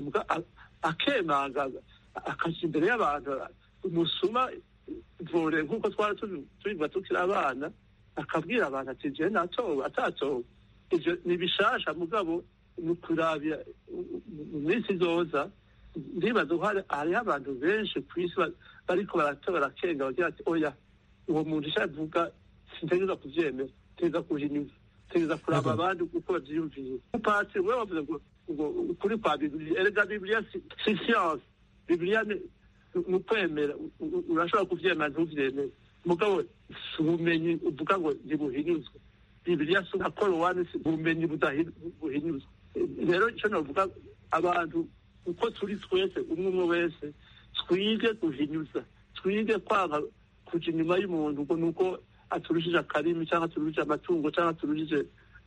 akemanga akaja imbere y'abantu umusuma vore nk'uko twari tubiva tukiri abana akabwira abantu ati je natowe atatowe ivyo ni bishasha mugabo ni kurabya mu minsi izoza ndibaza ko hariho abantu benshi ku isi bariko baratora kenga bagira ati oya uwo muntu ishavuga sintegeza kuvyemera tegeza kuhinyuza tegeza kuraba abandi uko bavyiyumviye upatsi we bavuze ngo ukuri kwa Bibiliya erega Bibiliya si science Bibiliya ni ukwemera urashobora kuvyemera ntuvyemere mugabo si ubumenyi uvuga ngo ntibuhinyuzwe Bibiliya si Korowani si ubumenyi buhinyuzwe rero ico novuga abantu uko turi twese umwe wese twige guhinyuza twige kwanga kuja inyuma y'umuntu ngo nuko aturushije akarimi cyangwa aturushije amatungo cyangwa aturushije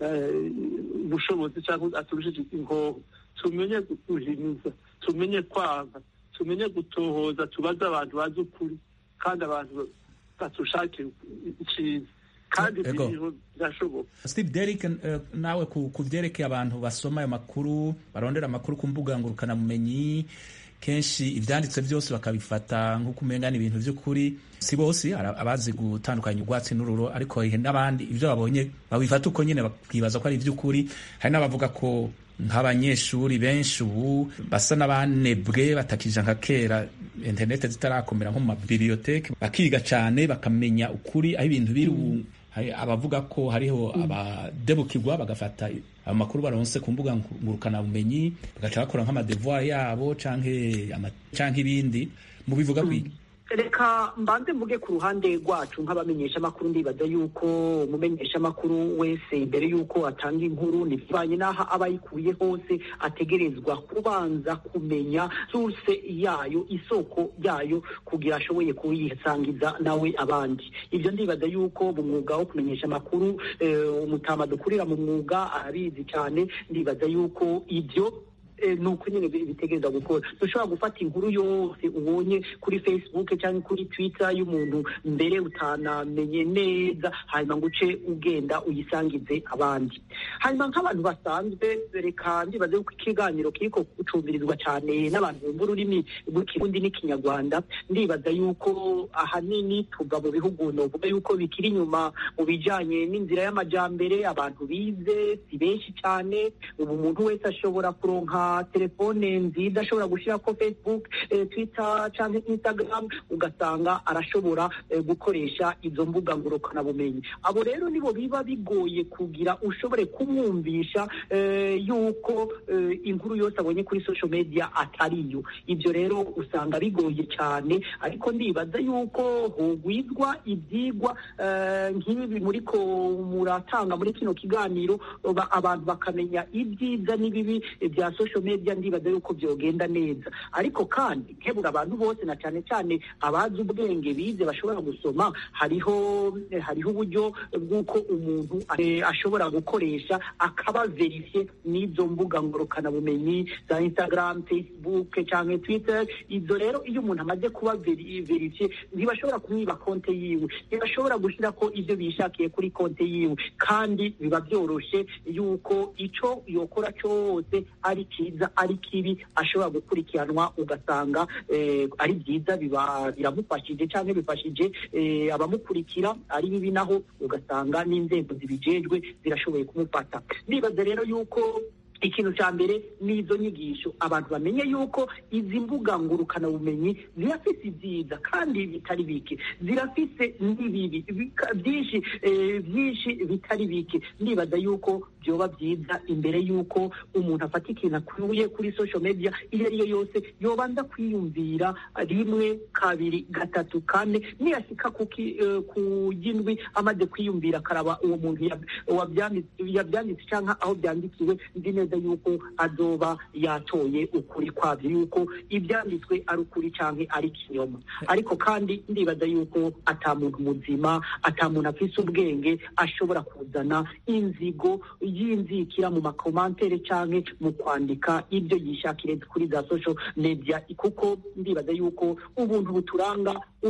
ubushobozi cyangwa aturushije ingoho tumenye guhinyuza tumenye kwanga tumenye gutohoza tubaze abantu bazi ukuri kandi abantu batushakira icyiza kandi birashoboka. Steve Derrick, nawe ku vyerekeye abantu basoma ayo makuru barondera amakuru ku mbuga ngurukanabumenyi kenshi ivyanditse byose bakabifata nk'uko umenga ni ibintu vy'ukuri si bose abazi gutandukanya urwatsi n'ururo ariko n'abandi ivyo babonye babifata uko nyene bakibaza ko ari ivy'ukuri hari n'abavuga ko nk'abanyeshuri benshi ubu basa n'abanebwe batakija nka kera internet zitarakomera nko mu mabiblioteke bakiga cane bakamenya ukuri aho ibintu biri abavuga ko hariho abadebukirwa bagafata amakuru baronse ku mbuga ngurukana bumenyi bagaca bakora nk'amadevoir yabo canke ibindi mu bivuga kwiga. Reka mbanze mvuge ku ruhande rwacu nk'abamenyesha makuru ndibaza yuko umumenyesha makuru wese imbere yuko atanga inkuru nibanye naha abayikuye hose ategerezwa kubanza kumenya source yayo isoko yayo kugira ashoboye kuyisangiza nawe abandi. Ivyo ndibaza yuko mu mwuga wo kumenyesha makuru umutama dukurira mu mwuga arabizi cyane ndibaza yuko ivyo nuko nyine bitegereza gukora dushobora gufata inkuru yose ubonye kuri Facebook cyangwa kuri Twitter y'umuntu mbere utanamenye neza hanyuma ngo uce ugenda uyisangize abandi. Hanyuma nk'abantu basanzwe reka ndibaze ko ikiganiro kiriko gucumbirizwa cyane n'abantu bumva ururimi rw'ikirundi n'ikinyarwanda ndibaza yuko ahanini tuva mu bihugu novuga yuko bikiri inyuma mu bijanye n'inzira y'amajambere abantu bize si benshi cyane ubu umuntu wese ashobora kuronka telefone nziza ashobora gushira ko Facebook Twitter cyangwa Instagram ugasanga arashobora gukoresha izo mbuga ngurukana bumenyi. Abo rero nibo biba bigoye kugira ushobore kumwumvisha yuko inkuru yose abonye kuri social media atariyo. Ivyo rero usanga bigoye cyane ariko ndibaza yuko hogwizwa ibyigwa nk'ibi muriko muratanga muri kino kiganiro abantu bakamenya ibyiza n'ibibi bya social media ndibaza yuko byogenda neza ariko kandi kebura abantu bose na cyane cyane abazi ubwenge bize bashobora gusoma hariho uburyo bw'uko umuntu ashobora gukoresha akaba verifie n'izo mbuga ngorokana bumenyi za Instagram, Facebook cyangwa Twitter. Izo rero iyo umuntu amaze kuba verifie ntibashobora kumwiba konte yiwe ntibashobora gushira ko ibyo bishakiye kuri konte yiwe kandi biba byoroshe yuko ico yokora cyose ari kiza ari kibi ashobora gukurikiranwa ugasanga ari byiza biramufashije cyangwa bifashije abamukurikira ari bibi naho ugasanga n'inzego zibijejwe zirashoboye kumufata. Nibaza rero yuko ikintu cya mbere n'izo nyigisho abantu bamenye yuko izi mbuga ngurukana bumenyi zirafise ibyiza kandi bitari bike zirafise n'ibibi byinshi bitari bike. Ndibaza yuko byoba byiza imbere y'uko umuntu afata ikintu akuye kuri social media iyo ari yo yose yobanza kwiyumvira rimwe kabiri gatatu kane niyashika ku y'indwi amaze kwiyumvira akaraba uwo muntu yabyanditse cyangwa aho byandikiwe nzi neza yuko azoba yatoye ukuri kwabyo yuko ibyanditswe ari ukuri cyangwa ari kinyoma. Ariko kandi ndibaza yuko atamuntu muzima atamuntu afise ubwenge ashobora kuzana inzigo y'inzikira mu makomantere cyangwa mu kwandika ibyo yishakire kuri za social media, kuko ndibaza yuko ubuntu buturanga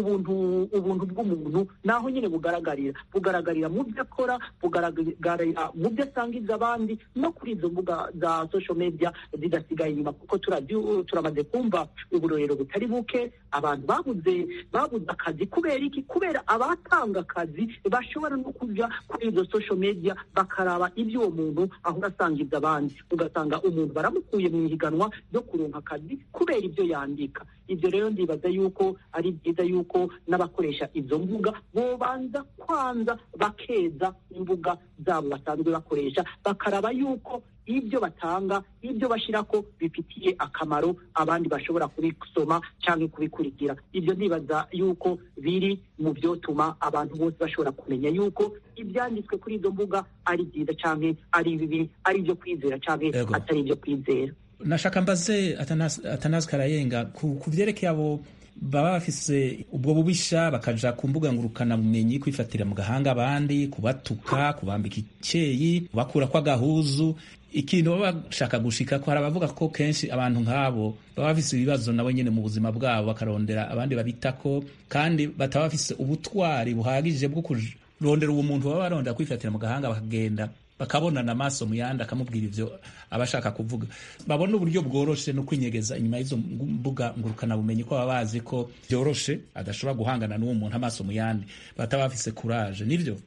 ubuntu bw'umuntu naho nyine bugaragarira mu byo akora, bugaragarira mu byo asangiza abandi no kuri izo mbuga za social media zidasigaye inyuma, kuko turamaze kumva uburorero butari buke abantu babuze akazi kubera iki? Kubera abatanga akazi bashobora no kujya kuri izo social media bakaraba ibyo uwo muntu ahora asangiza abandi, ugasanga umuntu baramukuye mu ihiganwa ryo kuronka akazi kubera ibyo yandika. Ibyo rero ndibaza yuko ari byiza yuko n'abakoresha izo mbuga bobanza kwanza bakeza imbuga zabo basanzwe bakoresha, bakaraba yuko ibyo batanga ibyo bashirako bifitiye akamaro abandi bashobora kubisoma cyangwa kubikurikira. Ibyo ndibaza yuko biri mu byotuma abantu bose bashobora kumenya yuko ibyanditswe kuri izo mbuga ari byiza cyangwa ari bibi, ari ibyo kwizera cyangwa atari ibyo kwizera. Nashaka mbaze Athanase Karayenga ku vyerekeye abo baba bafise ubwo bubisha bakaja ku mbuga ngurukana bumenyi kwifatira mu gahanga abandi, kubatuka, kubambika icyeyi, kubakura kwa gahuzu. Ikintu baba bashaka gushika ko hari abavuga ko kenshi abantu nk'abo baba bafise ibibazo nabo nyene mu buzima bwabo bakarondera abandi babitako, kandi bataba bafise ubutwari buhagije bwo kurondera uwo muntu baba barondera kwifatira mu gahanga bakagenda bakabonana amaso mu yandi akamubwira ivyo abashaka kuvuga. Babona uburyo bworoshe no kwinyegeza inyuma y'izo mbuga ngurukana bumenyi ko baba bazi ko byoroshe adashobora guhangana n'uwo muntu amaso mu yandi, bataba bafise courage. Nivyo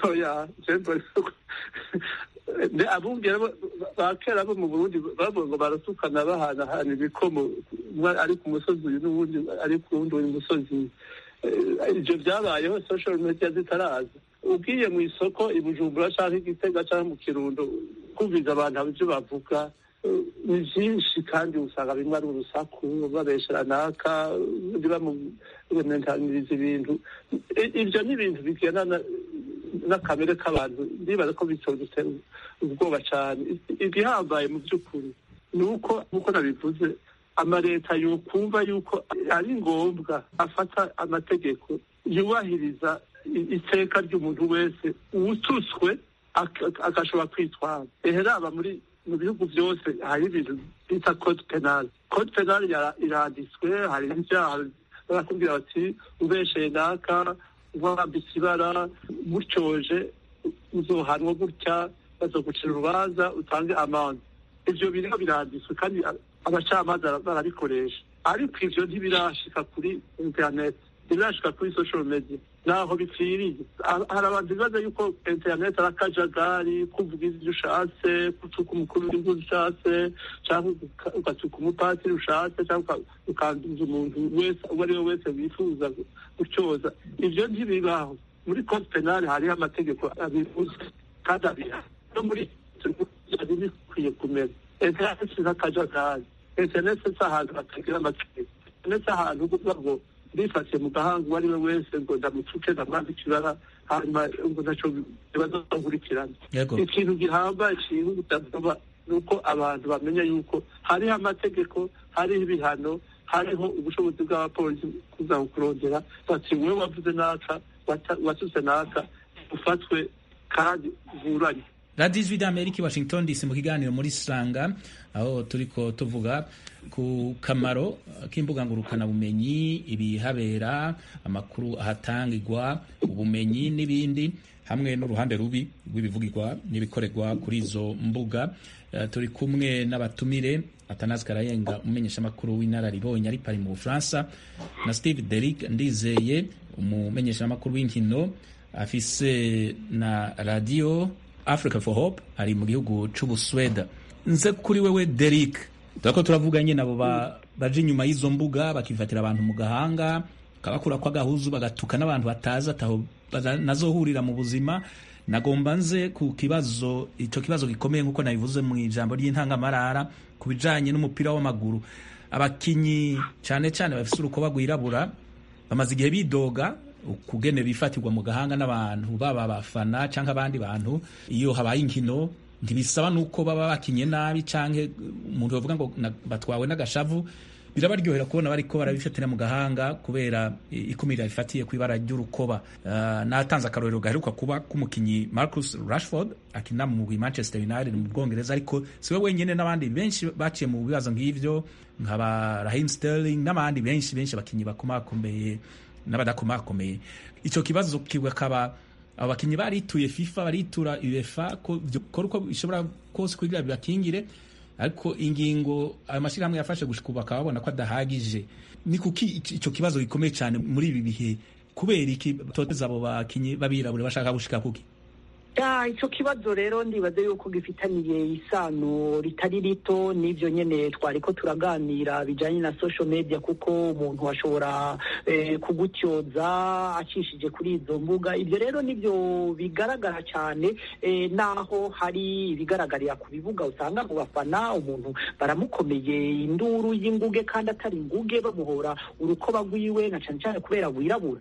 abumvira bakera bo mu Burundi bavuga ngo baratukana bahanahana ibikomo, ari ku musozi uyu n'ubundi ari ku wundi musozi. Ivyo vyabayeho social media zitaraza. Ugiye mu isoko i Bujumbura cyangwa i Gitega cyangwa mu Kirundo kumviza abantu ibyo bavuga ni byinshi, kandi usanga bimwe ari urusaku babeshera naka bamurementaniriza ibintu. Ibyo ni ibintu bigena n'akamere k'abantu, ndibaza ko bitodutse ubwoba cyane. Igihambaye mu by'ukuri ni uko nabivuze amaleta yokumva yuko ari ngombwa afata amategeko yubahiriza iteka ry'umuntu wese utuswe agashobora kwitwara. Raba mu bihugu byose hari ibintu bita code penal. Code penal iranditswe, hari ibyaha barakubwira bati ubesheye naka, wambitse ibara, mucoje uzohanwa gutya, bazogucira urubanza, utange amande. Ivyo biriho biranditswe kandi abacamanza barabikoresha, ariko ivyo ntibirashika kuri internet, ntibirashika kuri social media naho bipfiriye. Hari abantu bibaza yuko internet ari akajagari, kuvuga ivyo ushatse, gutuka umukuru w'igihugu ushatse, cyangwa ugatuka umupatiri ushatse, cyangwa ukanduza umuntu wese uwo ari we wese wifuza gucyoza. Ivyo ntibibaho. Muri code penal hariho amategeko abivuze kandi abiha no muri bikwiye kumera. Internet si akajagari, internet si ahantu batagira amategeko, internet si ahantu kuvuga ngo bifatiye mu gahanga uwo ari we wese ngo ndamutuke ndamwambika ibara hanyuma ngo ntacyo bazakurikirana. Ikintu gihambaye kintu gutazaba ni uko abantu bamenya yuko hariho amategeko, hariho ibihano, hariho ubushobozi bw'abapolisi kuza kurondera bati wowe wavuze naka, watutse naka, ufatwe kandi buranye. Radio Ijwi d'Amerika Washington DC mu kiganiro muri Sanga, aho turiko tuvuga ku kamaro k'imbuga ngurukana bumenyi, ibihabera, amakuru ahatangirwa, ubumenyi n'ibindi, hamwe n'uruhande rubi rw'ibivugirwa n'ibikoregwa kuri izo mbuga. Turi kumwe n'abatumire Athanase Karayenga, umumenyesha makuru w'inararibonye ari Paris mu Bufaransa, na Steve Derrick Ndizeye, umumenyesha makuru w'inkino afise na radio Africa for Hope ari mu gihugu c'Ubusweda. Nze kuri wewe Derrick, turako turavuga nyine abo baje inyuma y'izo mbuga bakifatira abantu mu gahanga, kabakura kwa gahuzu bagatuka n'abantu bataza ataho nazohurira mu buzima. nagomba nze ku kibazo, ico kibazo gikomeye nk'uko nabivuze mu ijambo ry'intangamarara ku bijanye n'umupira w'amaguru. Abakinyi cane cane bafise urukoba rwirabura bamaze igihe bidoga ukugene bifatirwa mu gahanga n'abantu baba abafana canke abandi bantu iyo habaye inkino, ntibisaba nuko baba bakinye nabi canke umuntu yovuga ngo batwawe n'agashavu, birabaryohera kubona bariko barabifatira mu gahanga kubera ikumira rifatiye kw'ibara ry'urukoba. Natanze akarorero gaheruka kuba k'umukinyi Marcus Rashford akina mu Manchester United mu Bwongereza, ariko siwe wenyene, n'abandi benshi baciye mu bibazo ng'ivyo nkaba Raheem Sterling n'abandi benshi abakinyi bakomakomeye n'abadakomakomeye. Ico kibazo kikaba abakinyi barituye FIFA, baritura UEFA ko uko bishobora kose kugira bibakingire, ariko ingingo ayo mashirahamwe yafashe gushika bakababona ko adahagije. Ni kuki ico kibazo gikomeye cyane muri ibi bihe? Kubera iki toteza abo bakinyi babirabure bashaka gushika kuki? Ico kibazo rero ndibaze yuko gifitaniye isano ritari rito n'ivyo nyene twariko turaganira bijanye na social media, kuko umuntu ashobora kugutyoza acishije kuri izo mbuga. Ivyo rero nivyo bigaragara cyane, naho hari ibigaragarira ku bibuga usanga mu bafana umuntu baramukomeye induru y'inguge kandi atari inguge, bamuhora urukoba rwiwe na cyane cyane kubera wirabura.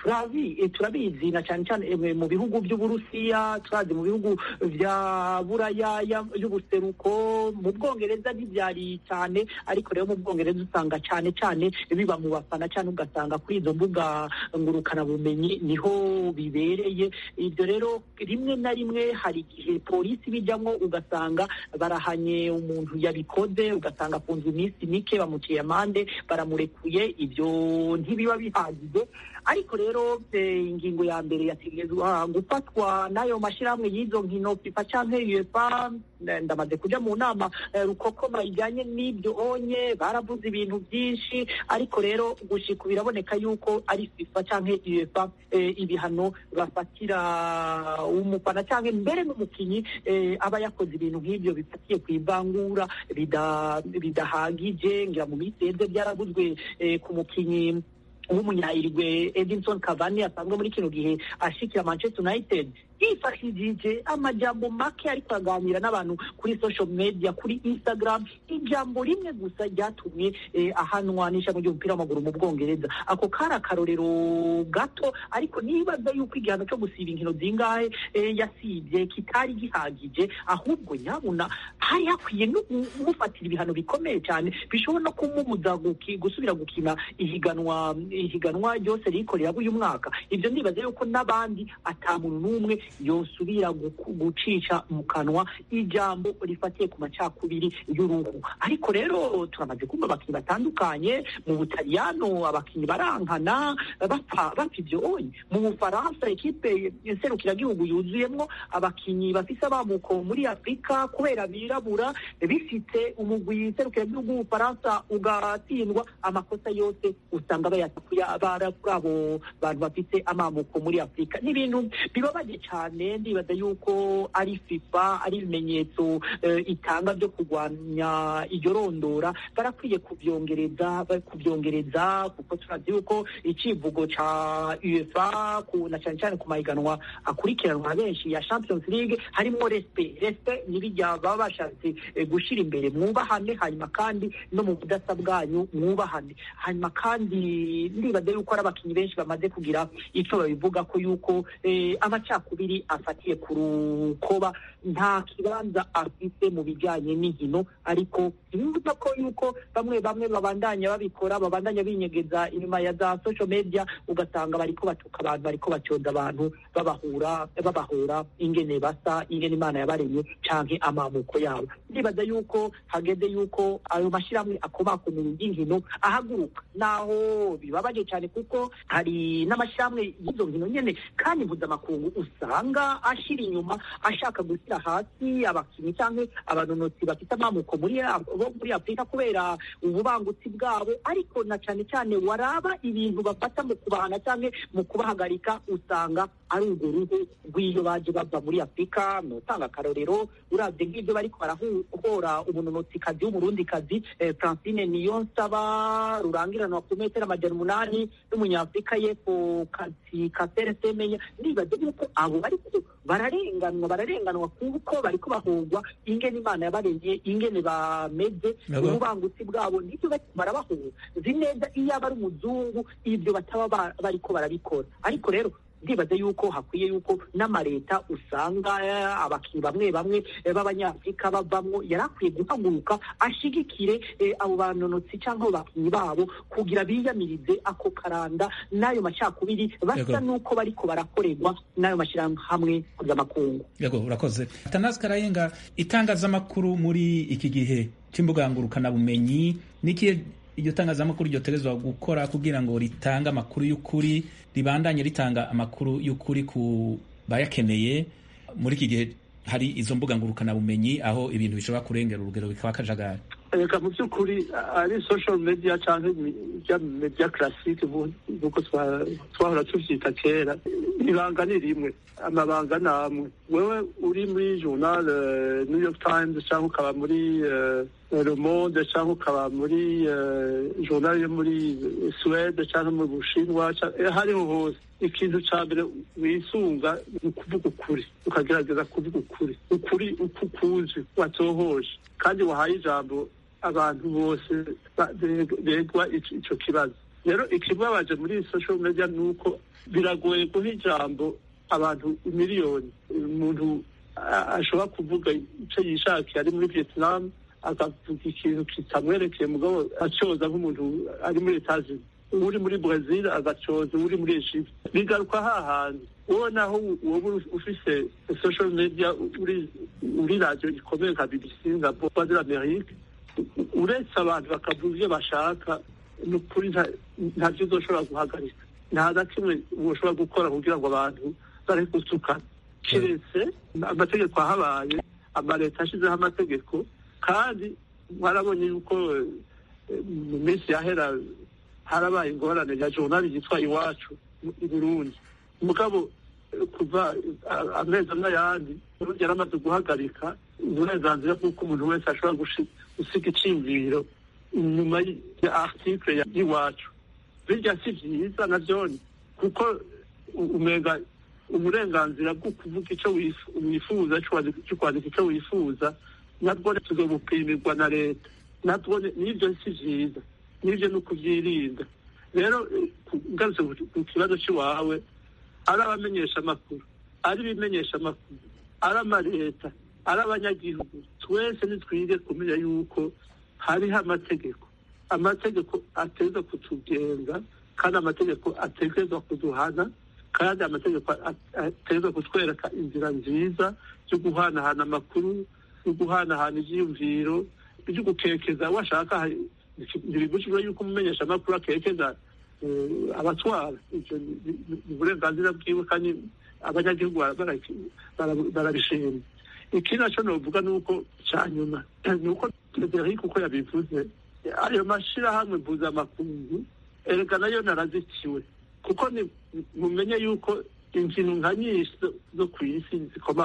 Turabizi na cyane cyane mu bihugu by'Uburusiya, turazi mu bihugu vya Buraya y'ubuseruko, mu Bwongereza ntibyari cyane, ariko rero mu Bwongereza usanga cyane cyane biba mu bafana cyane, ugasanga kuri izo mbuga ngurukana bumenyi niho bibereye. Ibyo rero rimwe na rimwe hari igihe polisi bijyamo ugasanga barahanye umuntu yabikoze, ugasanga afunzwe iminsi mike, bamuciye amande, baramurekuye. Ibyo ntibiba bihagije, ariko rero ingingo ya mbere yategerezwa gufatwa n'ayo mashirahamwe y'izo nkino FIFA canke UEFA. Ndamaze kuja mu nama rukokoma ijyanye n'ibyo onye, baravuze ibintu byinshi, ariko rero gushika biraboneka yuko ari FIFA canke UEFA ibihano bafatira umufana canke mbere n'umukinyi aba yakoze ibintu nk'ibyo bifatiye kwivangura bidahagije. Ngira mu minsi yeze byaravuzwe ku mukinyi w'umunyayirigwe Edinson Cavani asanzwe muri kino gihe ashikira Manchester United, yifashishije amajambo make ariko aganira n'abantu kuri social media, kuri Instagram. Ijambo rimwe gusa ryatumye ahanwa n'ishami ry'umupira w'amaguru mu Bwongereza. Ako kari akarorero gato, ariko nibaza yuko igihano cyo gusiba inkino zingahe yasibye kitari gihagije, ahubwo nyabuna hari hakwiye no gufatira ibihano bikomeye cyane bishobora no kumubuza gusubira gukina ihiganwa ryose rikorera uyu mwaka. Ibyo ndibaza yuko n'abandi atamuntu n'umwe yosubira gucisha mu kanwa ijambo rifatiye ku macakubiri y'uruhu. Ariko rero turamaze kumva abakinyi batandukanye mu Butaliyano, abakinyi barankana bapfa ibyo onye. Mu Bufaransa ekipe nserukiragihugu yuzuyemwo abakinyi bafise abamuko muri Afrika kubera birabura, bifite umugwi nserukiragihugu w'Ubufaransa ugatsindwa, amakosa yose usanga bayakura kuri abo bantu bafite amamuko muri Afrika. N'ibintu bibabaje cyane, ndibaza yuko ari FIFA, ari ibimenyetso itanga byo kurwanya iryo rondora, barakwiye kubyongereza kuko turazi yuko icivugo ca UEFA na cyane cyane ku mahiganwa akurikiranwa benshi ya Champions League harimo respect n'ibijya baba bashatse gushira imbere. Mwubahane, hanyuma kandi no mu budasa bwanyu mwubahane. Hanyuma kandi ndibaza yuko ari abakinyi benshi bamaze kugira icyo babivuga ko yuko amacakubiri afatiye ku rukoba nta kibanza afite mu bijyanye n'inkino, ariko bivuga ko yuko bamwe babandanya babikora, babandanya binyegeza inyuma ya za social media, ugasanga bariko batuka abantu, bariko bacyoza abantu, babahora ingene basa, ingene Imana yabaremye canke amamuko yabo. Ndibaza yuko hageze yuko ayo mashirahamwe akomakomeye y'inkino ahaguruka, naho bibabaje cyane kuko hari n'amashirahamwe y'izo nkino nyene kandi mpuzamakungu usanga ashira inyuma, ashaka gushyira hasi abakinyi canke abanonotsi bafite amamuko muri Afrika kubera ububangutsi bwabo. Ariko na cyane cyane waraba ibintu bafata mu kubahana canke mu kubahagarika, usanga ari urwo ruhu rw'iyo baje bava muri Afrika. Notanga akarorero, uravye nk'ibyo bariko barahora umunonotsikazi w'umurundikazi Francine Niyonsaba rurangiranwa ku metero 800 n'umunyafrika y'epfo Kasere Semenya. Ndibaza yuko abo bararenganwa kuko bariko bahogwa ingene Imana yabaremye, ingene bameze, ububangutsi bwabo nibyo barabahoga. Nzi neza iyo aba ari umuzungu ibyo bataba bariko barabikora. Ariko rero ndibaza yuko hakwiye yuko n'amareta usanga abakinyi bamwe b'abanyafrika bavamwo yarakwiye guhaguruka ashigikire abo banonotsi cyangwa abakinyi babo kugira biyamirize ako karanda n'ayo macakubiri basa nuko bariko barakorerwa n'ayo mashirahamwe mpuzamakungu. Yego, urakoze. Athanase Karayenga, itangazamakuru muri iki gihe c'imbuga ngurukanabumenyi nikiye iryo tangazamakuru ryotegezwa gukora kugira ngo ritanga amakuru y'ukuri, ribandanye ritanga amakuru y'ukuri ku bayakeneye? Muri iki gihe hari izo mbuga ngurukana bumenyi aho ibintu bishobora kurengera urugero bikaba akajagari. Reka mu by'ukuri ari social media cyangwa media classique nk'uko twahora tuvyita kera, ibanga ni rimwe, amabanga namwe. Wewe uri muri journal New York Times cyangwa ukaba muri Le Monde cyangwa ukaba muri journal yo muri Suède cyangwa mu Bushinwa, hariho hose ikintu cya mbere wisunga ni ukuvuga ukuri, ukagerageza kuvuga ukuri uko ukuzi watohoje kandi wahaye ijambo abantu bose begwa ico kibazo. Rero ikibabaje muri social media nuko biragoye guha ijambo abantu miliyoni. Umuntu ashobora kuvuga ico yishakiye ari muri Vietnam akavuga ikintu kitamwerekeye mugabo acyoza nk'umuntu ari muri Etats-Unis, uri muri Brazil agacoza uri muri Egypte. Bigaruka hahandi wowe naho wowe ufise social media uri radio ikomeye nka BBC na Voix de l'Amérique, uretse abantu bakavuga ibyo bashaka, ni ukuri ntacyo uzoshobora guhagarika, nta na kimwe ushobora gukora kugira ngo abantu bari gutukana. Keretse amategeko ahabaye, amaleta ashizeho amategeko, kandi mwarabonye yuko mu minsi yahera harabaye ingorane ya journal yitwa Iwacu i Burundi. Mugabo kuva amezi amwe ayandi yaramaze guhagarika uburenganzira bw'uko umuntu wese ashobora gusiga iciyumviro inyuma ya article y'Iwacu. Birya si vyiza navyone, kuko umenga uburenganzira bwo kuvuga icyo wifuza, cyo kwandika icyo wifuza, nabwo tuzobupimirwa na leta. Nabwo nivyo si vyiza, nivyo ni ukuvyirinda. Rero ngarutse ku kibazo cy'iwawe, ari abamenyesha amakuru, ari ibimenyesha amakuru, ari amaleta, ari abanyagihugu, twese nitwige kumenya yuko hariho amategeko ateza kutugenga, kandi amategeko ategezwa kuduhana, kandi amategeko ateza kutwereka inzira nziza yo guhanahana amakuru, yo guhanahana ivyiyumviro, byo gukekeza washaka. Ntibibujijwe yuko umumenyesha amakuru akekeza abatwara, ivyo ni uburenganzira bwiwe kandi abanyagihugu barabishima. Iki naco novuga nuko cyanyuma nuko Frederic uko yabivuze, ayo mashirahamwe mpuzamakungu erega nayo narazikiwe, kuko mumenye yuko inkino nka nyinshi zo ku isi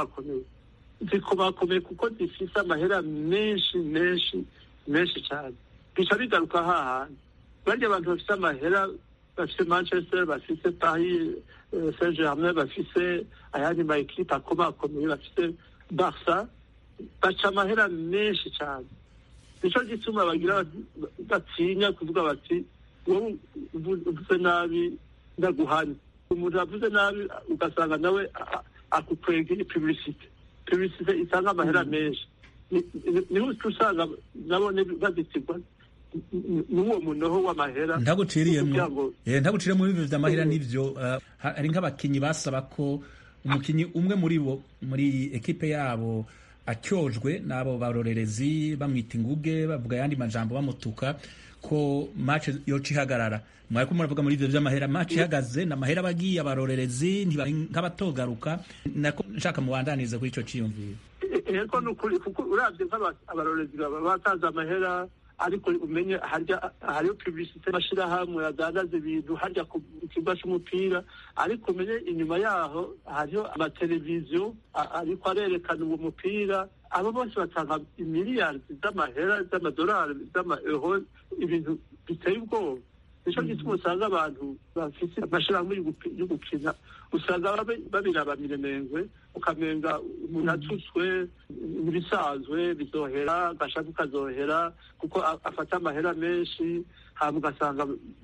zikomakomeye kuko zifise amahera menshi cyane. Bica bigaruka hahandi barya abantu bafise amahera, bafise Manchester, bafise Paris Saint-Germain, bafise ayandi ma equipe akomakomeye, bafise Barca, baca amahera menshi cyane. Nico gituma bagira batinya kuvuga bati wowe uvuze nabi ndaguhana. Umuntu avuze nabi ugasanga nawe akukwegeye publicité itanga amahera menshi. Niho usanga nabone bazitirwa n'uwo munoho w'amahera. Ntaguciriyemo ibintu vy'amahera n'ivyo. Hari nk'abakinyi basaba ko umukinyi umwe muri bo muri ekipe yabo acyojwe n'abo barorerezi bamwita inguge, bavuga yandi majambo bamutuka, ko match yoca ihagarara. Mwariko muravuga muri ivyo vy'amahera, match ihagaze n'amahera bagiye abarorerezi nk'abatogaruka. Nako nshaka mubandanize kuri ico ciyumviro. Eko nukuri, kuko uravye nk'abarorerezi batanze amahera, ariko umenye hariyo publicité mashirahamwe adandaza ibintu harya ku kibuga c'umupira, ariko umenye inyuma yaho hariyo amateleviziyo ariko arerekana uwo mupira. Abo bose batanga imiliyari z'amahera, z'amadolari, z'amaeuro, ibintu biteye ubwoba. nico gituma usanga abantu bafite amashirahamwe yo gukina usanga babiraba miremengwe ukamenga umuntu atutswe ibisanzwe bizohera gashaka kazohera kuko afata amahera menshi hama ugasanga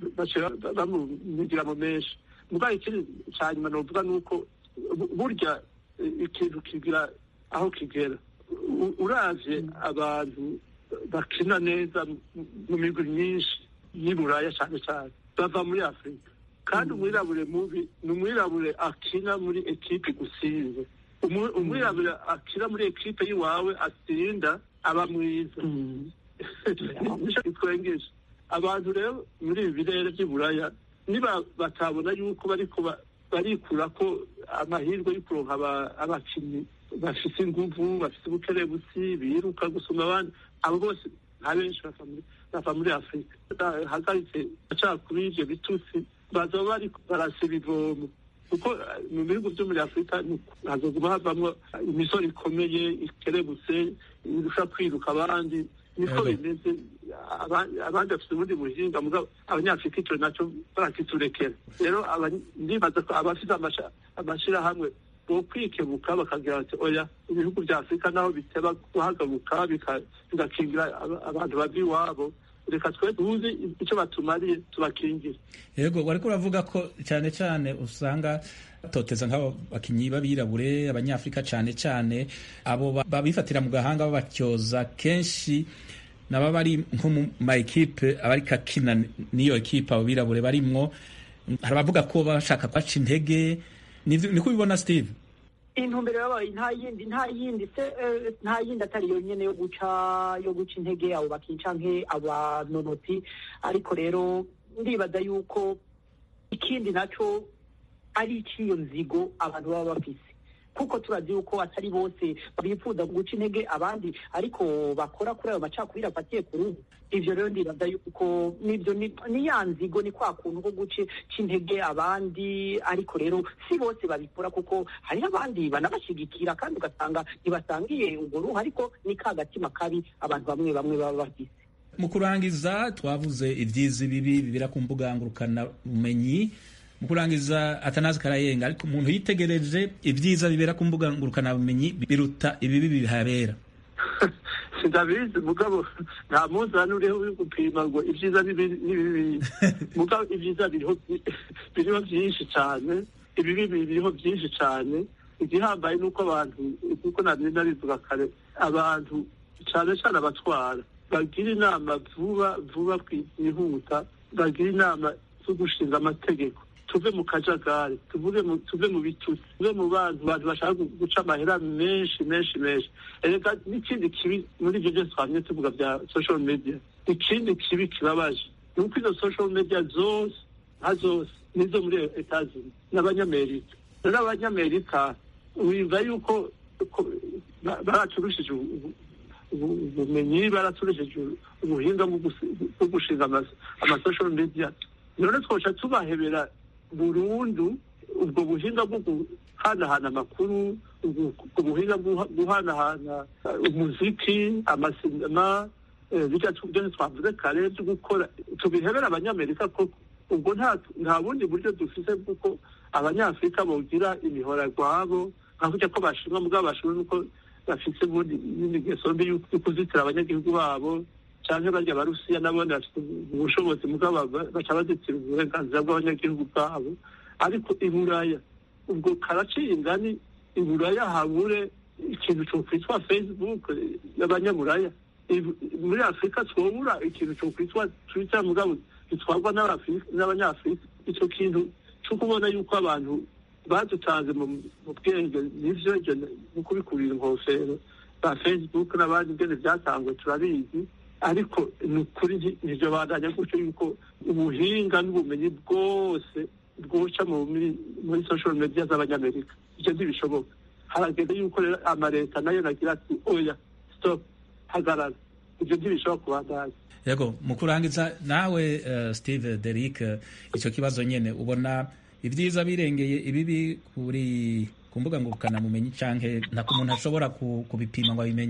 bamugira mu menshi mugabo ikindi cyanyuma novuga nuko burya ikintu kigira aho kigera uravye abantu bakina neza mu migwi myinshi y'Iburaya cyane cyane bava muri Afurika kandi umwirabure mubi ni umwirabure akina muri ekipe gusinze umwirabure akina muri ekipe y'iwawe atsinda aba mwiza nico kitwengeje abantu rero muri ibi birere by'Iburaya niba batabona yuko barikura ko amahirwe yo kuronka abakinnyi bafise inguvu bafise ubukerebutsi biruka gusuma abandi abo bose nta benshi bava muri Afurika hagaritse acakuri ivyo bitutsi bazoba bariko barasiba ivomo kuko mu bihugu vyo muri Afurika hazoguma havamwo imisoro ikomeye ikerebutse irusha kwiruka abandi niko bimeze abandi bafite ubundi buhinga mugabo abanyafurika ico naco barakiturekera rero ndibaza ko abafite amashirahamwe bokwikebuka bakagira bati oya ibihugu vya Afurika naho biteba guhagaruka bigakingira abantu bava iwabo reka twe tuzi icyo batumariye tubakingira. Yego wariko uravuga ko cyane cyane usanga batoteza nk'abo bakinyi b'abirabure abanyafurika cyane cyane abo babifatira mu gahanga babacyoza kenshi naba bari nko mu ma equipe abariko akina niyo equipe abo birabure barimwo harabavuga ko bashaka kwaca intege niko bibona Steve. Intumbero yabaye nta yindi atari yonyene yo guca intege abo bakinca nke abanonotsi ariko rero ndibaza yuko ikindi naco ari iciyo nzigo abantu baba bafise kuko turazi yuko atari bose bifuza guca intege abandi ariko bakora kuri ayo macakubiri afatiye ku ruhu ivyo rero ndibaza yuko nivyo ni ya nzigo ni kwa kuntu ko guca intege abandi ariko rero si bose babikora kuko hari abandi banabashigikira kandi ugasanga ntibasangiye urwo ruhu ariko ni ka gatima kabi abantu bamwe baba bafise. Mu kurangiza twavuze ivyiza bibi bibira ku mbuga ngurukana umenyi mu kurangiza Atanazi Karayenga ariko umuntu yitegereje ibyiza bibera ku mbuga ngurukana bumenyi biruta ibibi bihabera. Sindabizi mugabo nta muzani uriho gupima ngo ibyiza bibi mugabo ibyiza biriho byinshi cyane ibibi biriho byinshi cyane igihambaye nuko abantu kuko nabivuga kare abantu cyane cyane abatwara bagira inama vuba kwihuta bagira inama zo gushinga amategeko tuve mu kajagari tuve mu bitutsi tuve mu bantu bashaka guca amahera menshi erega n'ikindi kibi muri ibyo byose twamye tuvuga bya social media ikindi kibi kibabaje ni uko izo social media zose nizo muri Etats-Unis n'abanyamerika rero abanyamerika wumva yuko baraturushije ubumenyi baraturushije ubuhinga bwo gushinga amasocial media none twoca tubahebera burundu ubwo buhinga bwo guhanahana amakuru ubwo buhinga bwo guhanahana umuziki amasinema bijya twavuze kare byo gukora tubihebera abanyamerika ko ubwo nta bundi buryo dufise kuko abanyafurika bogira imihora gwabo nkavuga ko bashimwa mugabo bashimwe nuko bafise n'ingeso mbi yo kuzitira abanyagihugu babo canke barya abarusiya nabone bafite ubushobozi mugabo baca bazitira uburenganzira bw'abanyagihugu bwabo ariko iburaya ubwo karaciye ingani iburaya habure ikintu cyo kwitwa Facebook y'abanyaburaya muri Afurika twobura ikintu cyo kwitwa Twitter mugabo gitwarwa n'abanyafurika icyo kintu cyo kubona yuko abantu badutanze mu bwenge nivyo no kubikurira inkofero ba Facebook n'abandi ngene byatangwe turabizi ariko nukuri nivyo badanya gutyo yuko ubuhinga n'ubumenyi bwose bwoca muri social media z'abanyamerika ivyo ntibishoboka harageze yuko rero amareta nayo nagira ati oya stop hagarara ivyo ntibishobora kubandanya. Yego mu kurangiza nawe Steve Derrick icyo kibazo nyene ubona ibyiza birengeye ibibi kuri ku mbuga ngurukana mumenyi canke nako umuntu ashobora kubipima ngo abimenye.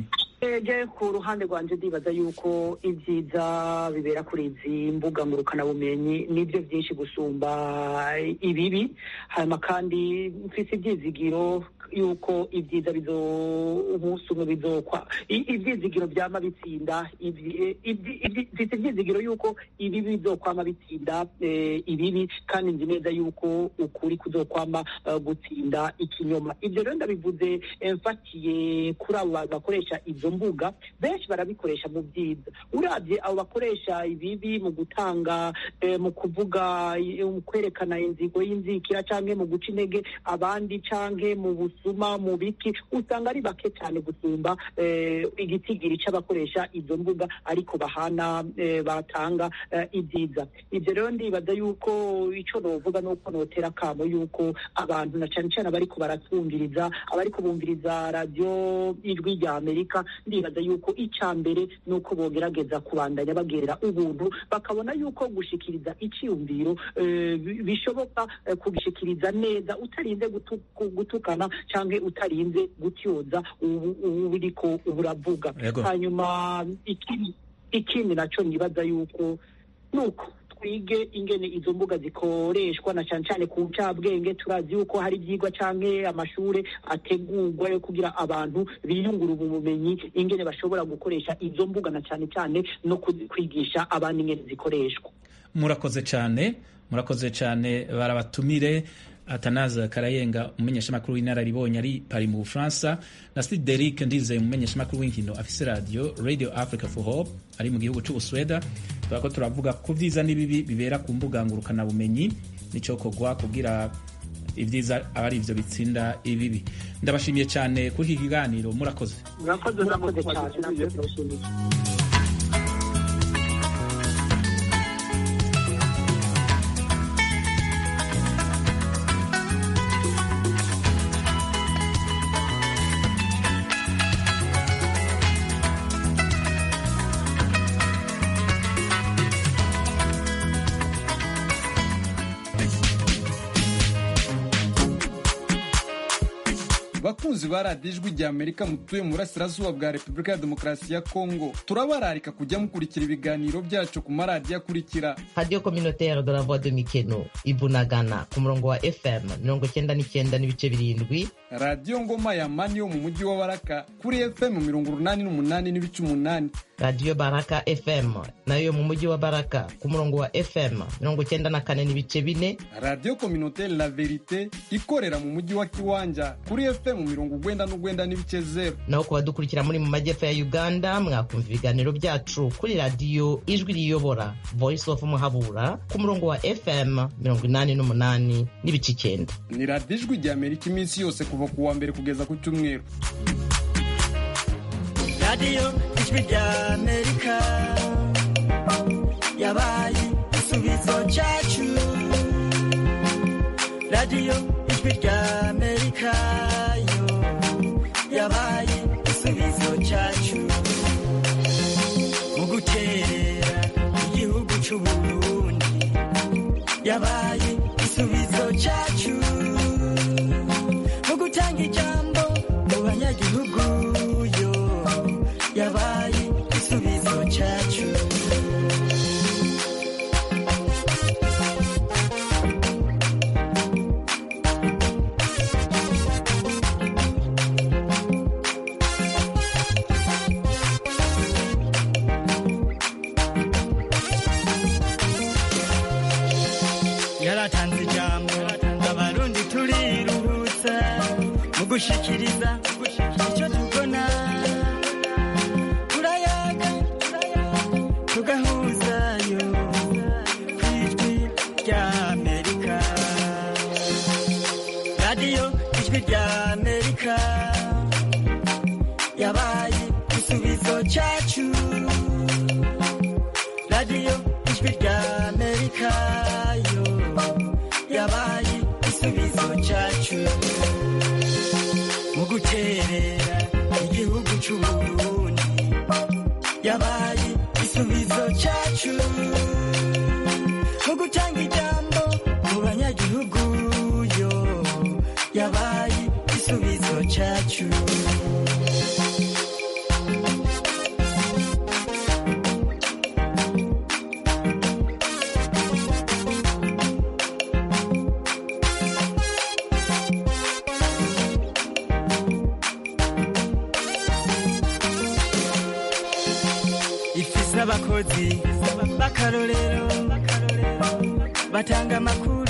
je ku ruhande rwanje ndibaza yuko ibyiza bibera kuri izi mbuga ngurukanabumenyi nibyo byinshi gusumba ibibi, hanyuma kandi mfise ibyizigiro yuko ibyiza umunsi umwe bizokwa ibyizigiro byama bitsinda mfise ibyizigiro yuko ibibi bizokwama bitsinda ibibi, kandi nzi neza yuko ukuri kuzokwama gutsinda ikinyoma. Ibyo rero ndabivuze mfatiye kuri abo bantu bakoresha izo mbuga, benshi barabikoresha mu byiza. Uravye abo bakoresha ibibi mu gutanga mu kuvuga, mu kwerekana inzigo y'inzikira canke mu guca intege abandi canke mu busuma mu biki, usanga ari bake cyane gusumba igitigiri c'abakoresha izo mbuga ariko bahana batanga ibyiza. Ibyo rero ndibaza yuko ico novuga nuko notera kamo yuko abantu na cane cane abariko baratwumviriza, abariko bumviriza radio Ijwi rya Amerika, ndibaza yuko icambere nuko bogerageza kubandanya bagerera ubuntu, bakabona yuko gushikiriza iciyumviro bishoboka kugishikiriza neza utarinze gutukana canke utarinze gutyoza uriko uravuga. Hanyuma ikindi naco nibaza yuko nuko twige ingene izo mbuga zikoreshwa na cyane cyane ku ncabwenge. Turazi yuko hari ibyigwa canke amashure ategurwa yo kugira abantu biyungura ubumenyi ingene bashobora gukoresha izo mbuga na cyane cyane no kwigisha abandi ingene zikoreshwa. Murakoze cyane barabatumire Atanaze Karayenga, umumenyeshamakuru w'inararibonye ari Paris mu Bufaransa, na Derek Ndizeye, umumenyeshamakuru w'inkino afise Radio Africa for Hope ari mu gihugu c'Ubusweda. Turako turavuga ku vyiza n'ibibi bibera ku mbuga ngurukana bumenyi nico kogwa kugira ivyiza abari ivyo bitsinda ibibi. Ndabashimiye cyane kuri iki kiganiro. Murakoze cyane. Bakunzi ba radiyo Ijwi rya Amerika mutuye mu burasirazuba bwa Repubulika ya Demokarasi ya Kongo, turabararika kujya mukurikira ibiganiro byacu ku maradiyo akurikira: Radio Communautaire de la Voix de Mikeno Ibunagana ku murongo wa FM 99.7, Radio Ngoma ya Mani yo mu mujyi wa Baraka kuri FM 88.8, Radio Baraka FM nayo mu mujyi wa Baraka ku murongo wa FM 94.4, Radio Communautaire La Verite ikorera mu mujyi wa Kiwanja kuri FM 99.0. naho ku badukurikira muri mu majyepfo ya Uganda mwakumva ibiganiro byacu kuri Radio Ijwi riyobora Voice of Muhabura ku murongo wa FM 88.9. Ni Radio Ijwi rya Amerika iminsi yose kuva ku wa mbere kugeza ku cyumweru. Radio Ijwi rya Amerika yabaye igisubizo cyacu. Radio Ijwi rya Amerika yabaye igisubizo cyacu mu guterera igihugu cy'u Burundi, yabaye igisubizo cyacu mu gutanga ijambo mu banyagihugu yo, yabaye igisubizo cyacu. Yaratanze ijambo abarundi turiruhutsa mu gushikiriza icyo tubona, turayaga tugahuzayo ku Ijwi rya Amerika. Radio Ijwi rya Amerika yabaye igisubizo cyacu. Radio Ijwi rya Amerika yabaye igisubizo cyacu mu guterera igihugu cy'u Burundi, yabaye igisubizo cyacu mu gutanga ijambo mu banyagihugu yo, yabaye igisubizo cyacu. abakozi b'akarorero batanga amakuru